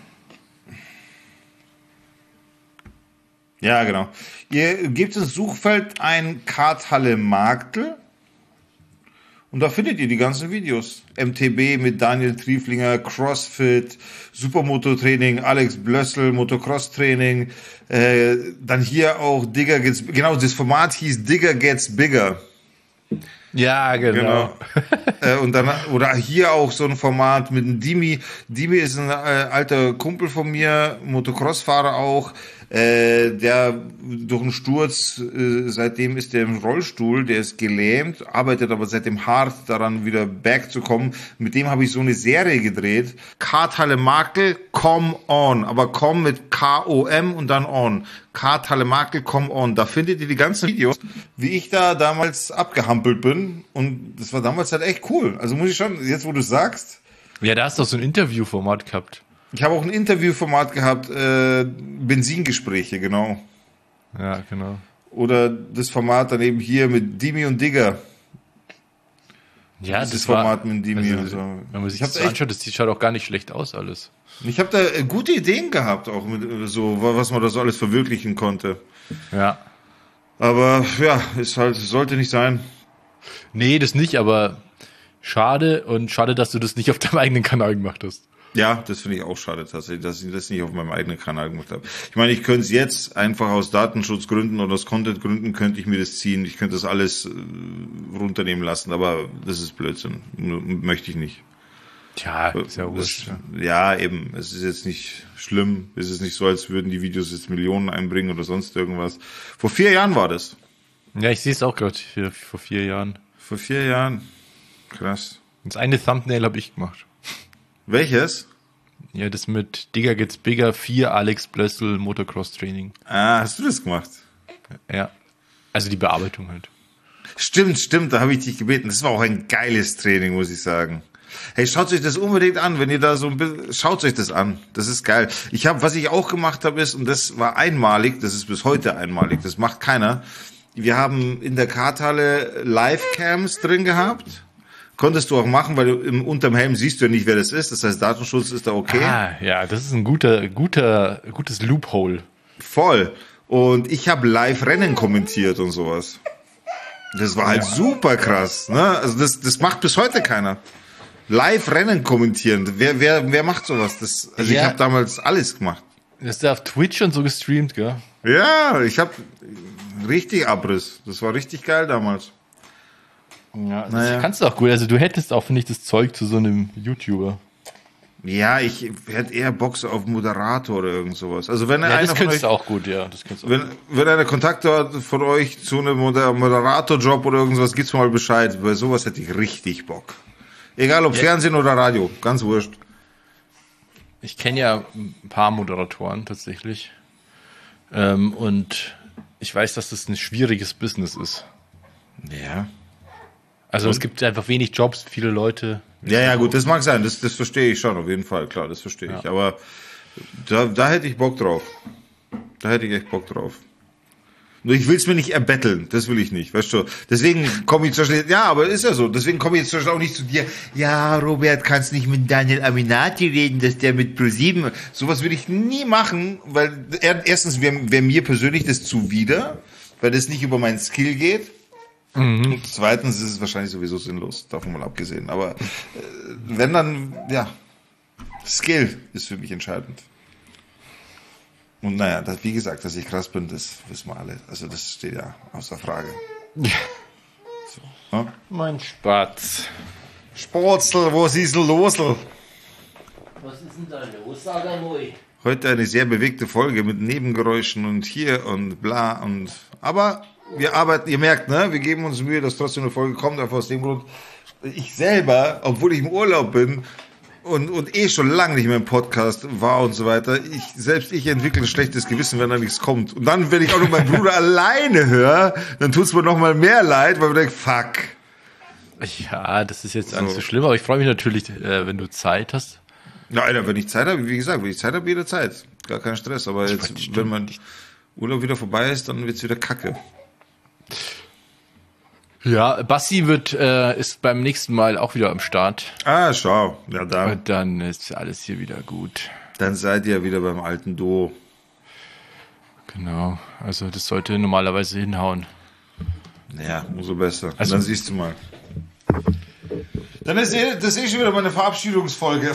Ja, genau. Ihr gebt ins Suchfeld ein Karthalle Marktl und da findet ihr die ganzen Videos. MTB mit Daniel Trieflinger, CrossFit, Supermoto-Training, Alex Blössl, Motocross-Training, dann hier auch Digger Gets, genau, das Format hieß Digger Gets Bigger. Ja, genau. Und dann, oder hier auch so ein Format mit dem Dimi. Dimi ist ein alter Kumpel von mir, Motocross-Fahrer auch, der durch einen Sturz, seitdem ist der im Rollstuhl, der ist gelähmt, arbeitet aber seitdem hart daran, wieder back zu kommen. Mit dem habe ich so eine Serie gedreht. Karthalle Marktl, Come On, aber Come mit K-O-M und dann On. Karthalle Marktl, Come On. Da findet ihr die ganzen Videos, wie ich da damals abgehampelt bin. Und das war damals halt echt cool. Also muss ich schon, jetzt wo du sagst. Ja, da hast du doch so ein Interviewformat gehabt. Ich habe auch ein Interviewformat gehabt, Benzingespräche, genau. Ja, genau. Oder das Format daneben hier mit Dimi und Digger. Ja, das Format mit Dimi und so. Wenn man sich das so anschaut, das schaut auch gar nicht schlecht aus alles. Ich habe da gute Ideen gehabt, auch mit so, was man da so alles verwirklichen konnte. Ja. Aber ja, ist halt, sollte nicht sein. Nee, das nicht, aber schade, dass du das nicht auf deinem eigenen Kanal gemacht hast. Ja, das finde ich auch schade tatsächlich, dass ich das nicht auf meinem eigenen Kanal gemacht habe. Ich meine, ich könnte es jetzt einfach aus Datenschutzgründen oder aus Contentgründen könnte ich mir das ziehen. Ich könnte das alles runternehmen lassen, aber das ist Blödsinn. Möchte ich nicht. Tja, ist ja wurscht. Ja, eben. Es ist jetzt nicht schlimm. Es ist nicht so, als würden die Videos jetzt Millionen einbringen oder sonst irgendwas. Vor 4 Jahren war das. Ja, ich sehe es auch gerade vor 4 Jahren. Vor 4 Jahren. Krass. Das eine Thumbnail habe ich gemacht. Welches? Ja, das mit Digger Gets Bigger 4 Alex Blössl Motocross Training. Ah, hast du das gemacht? Ja. Also die Bearbeitung halt. Stimmt, da habe ich dich gebeten. Das war auch ein geiles Training, muss ich sagen. Hey, schaut euch das unbedingt an, wenn ihr da so ein bisschen, schaut euch das an. Das ist geil. Was ich auch gemacht habe ist, und das war einmalig, das ist bis heute einmalig, das macht keiner. Wir haben in der Karthalle Livecams drin gehabt. Konntest du auch machen, weil du unterm Helm siehst du ja nicht, wer das ist. Das heißt, Datenschutz ist da okay. Ah, ja, das ist ein gutes Loophole. Voll. Und ich habe Live-Rennen kommentiert und sowas. Das war halt super krass, ne? Also das macht bis heute keiner. Live-Rennen kommentieren. Wer macht sowas? Ich habe damals alles gemacht. Das ist ja auf Twitch und so gestreamt, gell? Ja, ich habe richtig Abriss. Das war richtig geil damals. Ja, das kannst du auch gut. Also du hättest auch, finde ich, das Zeug zu so einem YouTuber. Ja, ich hätte eher Bock auf Moderator oder irgend sowas. Also wenn einer das könntest du auch gut, ja. Das könntest du auch wenn einer Kontakt hat von euch zu einem Moderatorjob oder irgendwas, gibt's mal Bescheid. Bei sowas hätte ich richtig Bock. Egal ob Fernsehen oder Radio, ganz wurscht. Ich kenne ja ein paar Moderatoren tatsächlich. Und ich weiß, dass das ein schwieriges Business ist. Ja. Also es gibt einfach wenig Jobs, viele Leute. Ja, gut, das mag sein, das verstehe ich schon, auf jeden Fall, klar, das verstehe ich. Aber da hätte ich Bock drauf. Da hätte ich echt Bock drauf. Nur ich will es mir nicht erbetteln, das will ich nicht, weißt du. Deswegen komme ich zum Beispiel, ja, aber ist ja so, deswegen komme ich jetzt zum Beispiel auch nicht zu dir, ja, Robert, kannst nicht mit Daniel Aminati reden, dass der mit Pro7, sowas würde ich nie machen, weil erstens wäre mir persönlich das zuwider, weil das nicht über meinen Skill geht. Mhm. Und zweitens ist es wahrscheinlich sowieso sinnlos, davon mal abgesehen. Aber wenn dann, ja, Skill ist für mich entscheidend. Und naja, wie gesagt, dass ich krass bin, das wissen wir alle. Also das steht ja außer Frage. Ja. So, ne? Mein Spatz. Spatzel, was ist denn los? Was ist denn da los, Agamoi? Heute eine sehr bewegte Folge mit Nebengeräuschen und hier und bla und... Aber wir arbeiten, ihr merkt, ne? Wir geben uns Mühe, dass trotzdem eine Folge kommt, einfach aus dem Grund, ich selber, obwohl ich im Urlaub bin und schon lange nicht mehr im Podcast war und so weiter, ich entwickle ein schlechtes Gewissen, wenn da nichts kommt. Und dann, wenn ich auch noch meinen Bruder alleine höre, dann tut's mir noch mal mehr leid, weil ich denke, fuck. Ja, das ist jetzt nicht so schlimm, aber ich freue mich natürlich, wenn du Zeit hast. Ja, Alter, wenn ich Zeit habe, wie gesagt, jederzeit. Gar kein Stress, aber jetzt, wenn mein Urlaub wieder vorbei ist, dann wird's wieder kacke. Ja, Basti ist beim nächsten Mal auch wieder am Start. Ah, schau. Ja, dann. Und dann ist alles hier wieder gut. Dann seid ihr wieder beim alten Duo. Genau. Also das sollte normalerweise hinhauen. Ja, umso besser. Also, dann siehst du mal. Dann ist das schon wieder meine Verabschiedungsfolge.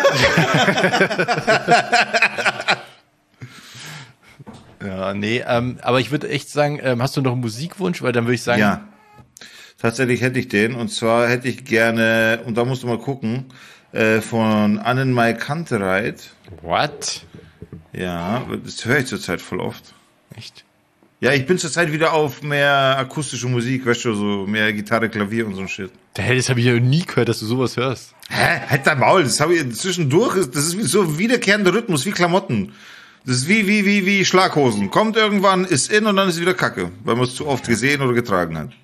Ja, nee, aber ich würde echt sagen, hast du noch einen Musikwunsch? Weil dann würde ich sagen... Ja, tatsächlich hätte ich den. Und zwar hätte ich gerne, und da musst du mal gucken, von Annenmai Kantereit. What? Ja, das höre ich zurzeit voll oft. Echt? Ja, ich bin zurzeit wieder auf mehr akustische Musik, weißt du, so mehr Gitarre, Klavier und so ein Shit. Das habe ich ja nie gehört, dass du sowas hörst. Hä? Halt dein Maul, das habe ich zwischendurch, das ist so wiederkehrender Rhythmus, wie Klamotten. Das ist wie Schlaghosen. Kommt irgendwann, ist in und dann ist wieder Kacke, weil man es zu oft gesehen oder getragen hat.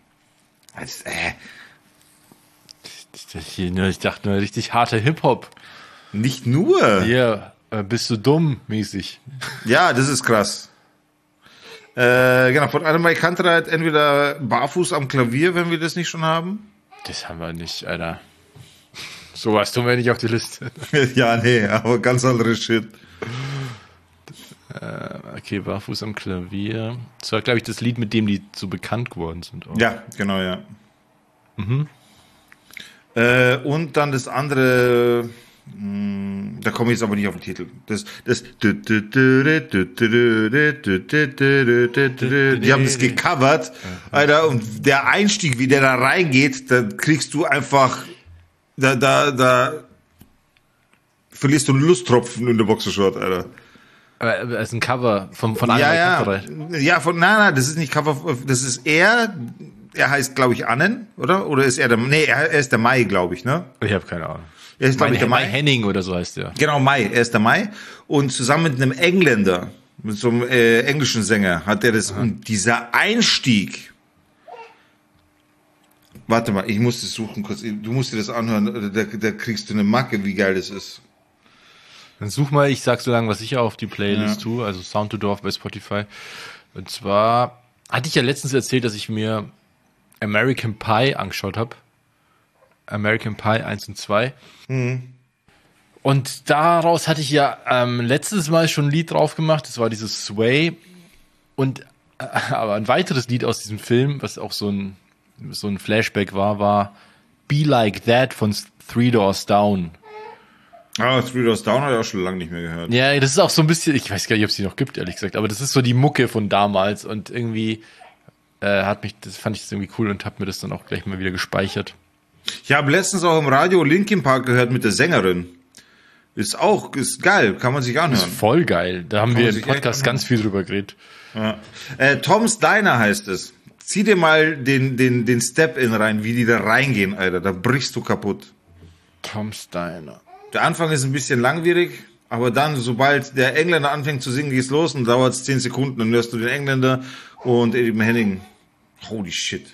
Ich dachte nur richtig harter Hip-Hop. Nicht nur. Ja, bist du dumm mäßig. Ja, das ist krass. Genau, von Annenmai Kantereit entweder barfuß am Klavier, wenn wir das nicht schon haben. Das haben wir nicht, Alter. Sowas tun wir nicht auf die Liste. Ja, nee, aber ganz andere Shit. Okay, barfuß am Klavier. Das war, glaube ich, das Lied, mit dem die so bekannt geworden sind. Auch. Ja, genau, ja. Mhm. Und dann das andere, da komme ich jetzt aber nicht auf den Titel. Die haben das gecovert, Alter, und der Einstieg, wie der da reingeht, da kriegst du einfach, da verlierst du einen Lusttropfen in der Boxershort, Alter. Aber es ist ein Cover von Ja, nein, das ist nicht Cover, das ist er heißt, glaube ich, Annen, oder? Oder ist er er ist der Mai, glaube ich, ne? Ich habe keine Ahnung. Er ist, glaube ich, der Mai Henning oder so heißt der. Genau, Mai. Er ist der Mai. Und zusammen mit einem Engländer, mit so einem englischen Sänger, hat er das. Und dieser Einstieg. Warte mal, ich muss das suchen kurz. Du musst dir das anhören. Da kriegst du eine Macke, wie geil das ist. Dann such mal, ich sag so lange, was ich auf die Playlist tue, also Sound to Dorf bei Spotify. Und zwar hatte ich ja letztens erzählt, dass ich mir American Pie angeschaut habe. American Pie 1 und 2. Und daraus hatte ich ja letztes Mal schon ein Lied drauf gemacht, das war dieses Sway. Und aber ein weiteres Lied aus diesem Film, was auch so ein Flashback war Be Like That von Three Doors Down. Ah, Three Doors Down habe ich auch schon lange nicht mehr gehört. Ja, das ist auch so ein bisschen, ich weiß gar nicht, ob es die noch gibt, ehrlich gesagt, aber das ist so die Mucke von damals und irgendwie fand ich das irgendwie cool und habe mir das dann auch gleich mal wieder gespeichert. Ich habe letztens auch im Radio Linkin Park gehört mit der Sängerin. Ist geil, kann man sich anhören. Ist voll geil. Da haben wir im Podcast ganz viel drüber geredet. Ja. Tom's Diner heißt es. Zieh dir mal den Step-In rein, wie die da reingehen, Alter. Da brichst du kaputt. Tom's Diner. Der Anfang ist ein bisschen langwierig, aber dann, sobald der Engländer anfängt zu singen, geht's los und dauert es 10 Sekunden. Dann hörst du den Engländer und Eddie Henning. Holy shit.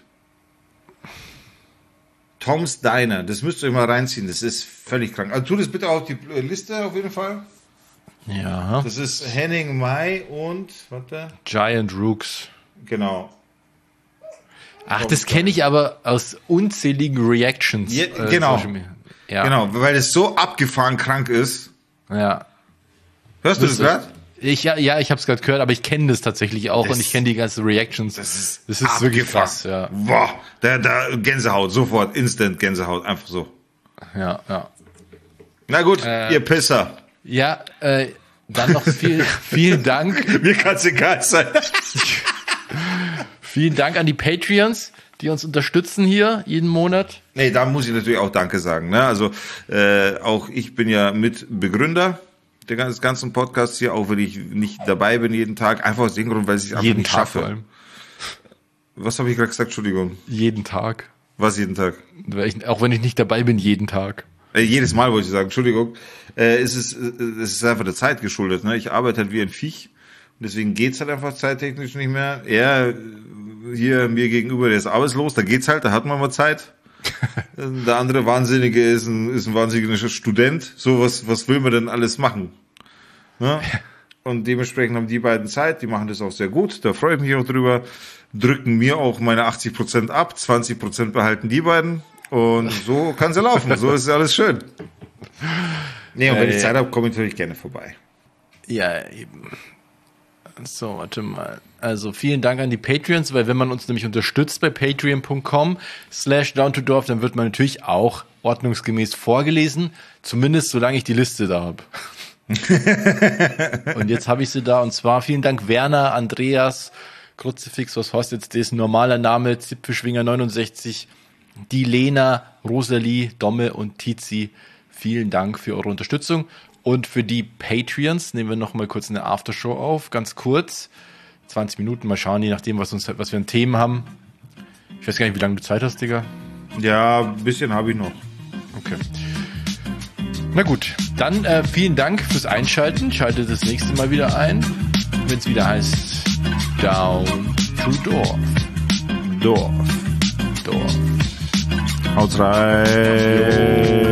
Tom's Diner, das müsst ihr euch mal reinziehen, das ist völlig krank. Also tu das bitte auf die Liste auf jeden Fall. Ja. Das ist Henning Mai und, warte. Giant Rooks. Genau. Ach, das kenne ich aber aus unzähligen Reactions. Ja, genau. Ja. Genau, weil es so abgefahren krank ist. Ja. Hörst du das gerade? Ich habe es gerade gehört, aber ich kenne das tatsächlich auch und ich kenne die ganzen Reactions. Das ist wirklich krass, ja. Boah, da Gänsehaut, sofort, instant Gänsehaut, einfach so. Ja. Na gut, ihr Pisser. Ja, dann noch vielen Dank. Mir kann's egal sein. Vielen Dank an die Patreons, die uns unterstützen hier jeden Monat. Nee, da muss ich natürlich auch Danke sagen. Ne? Also auch ich bin ja Mitbegründer des ganzen Podcasts hier, auch wenn ich nicht dabei bin jeden Tag. Einfach aus dem Grund, weil ich es einfach nicht schaffe. Vor allem. Was habe ich gerade gesagt? Entschuldigung. Jeden Tag. Was jeden Tag? Auch wenn ich nicht dabei bin, jeden Tag. Jedes Mal wollte ich sagen, Entschuldigung. Es ist einfach der Zeit geschuldet. Ne? Ich arbeite halt wie ein Viech. Und deswegen geht's halt einfach zeittechnisch nicht mehr. Er hier mir gegenüber, der ist arbeitslos, da geht's halt, da hat man mal Zeit. Der andere Wahnsinnige ist ein wahnsinniger Student. So, was will man denn alles machen? Ne? Und dementsprechend haben die beiden Zeit, die machen das auch sehr gut, da freue ich mich auch drüber, drücken mir auch meine 80% ab, 20% behalten die beiden und so kann's ja laufen, so ist alles schön. Nee, und wenn ich Zeit habe, komme ich natürlich gerne vorbei. Ja, eben. So, warte mal. Also vielen Dank an die Patreons, weil wenn man uns nämlich unterstützt bei patreon.com/downtodorf, dann wird man natürlich auch ordnungsgemäß vorgelesen, zumindest solange ich die Liste da habe. Und jetzt habe ich sie da und zwar vielen Dank Werner, Andreas, Kruzifix, was heißt jetzt das? Normaler Name, Zipfelschwinger 69, die Lena, Rosalie, Domme und Tizi. Vielen Dank für eure Unterstützung. Und für die Patreons nehmen wir noch mal kurz eine Aftershow auf, ganz kurz. 20 Minuten, mal schauen, je nachdem, was wir an Themen haben. Ich weiß gar nicht, wie lange du Zeit hast, Digga. Ja, ein bisschen habe ich noch. Okay. Na gut, dann vielen Dank fürs Einschalten. Schaltet das nächste Mal wieder ein, wenn es wieder heißt Down to Dorf. Dorf. Haut rein.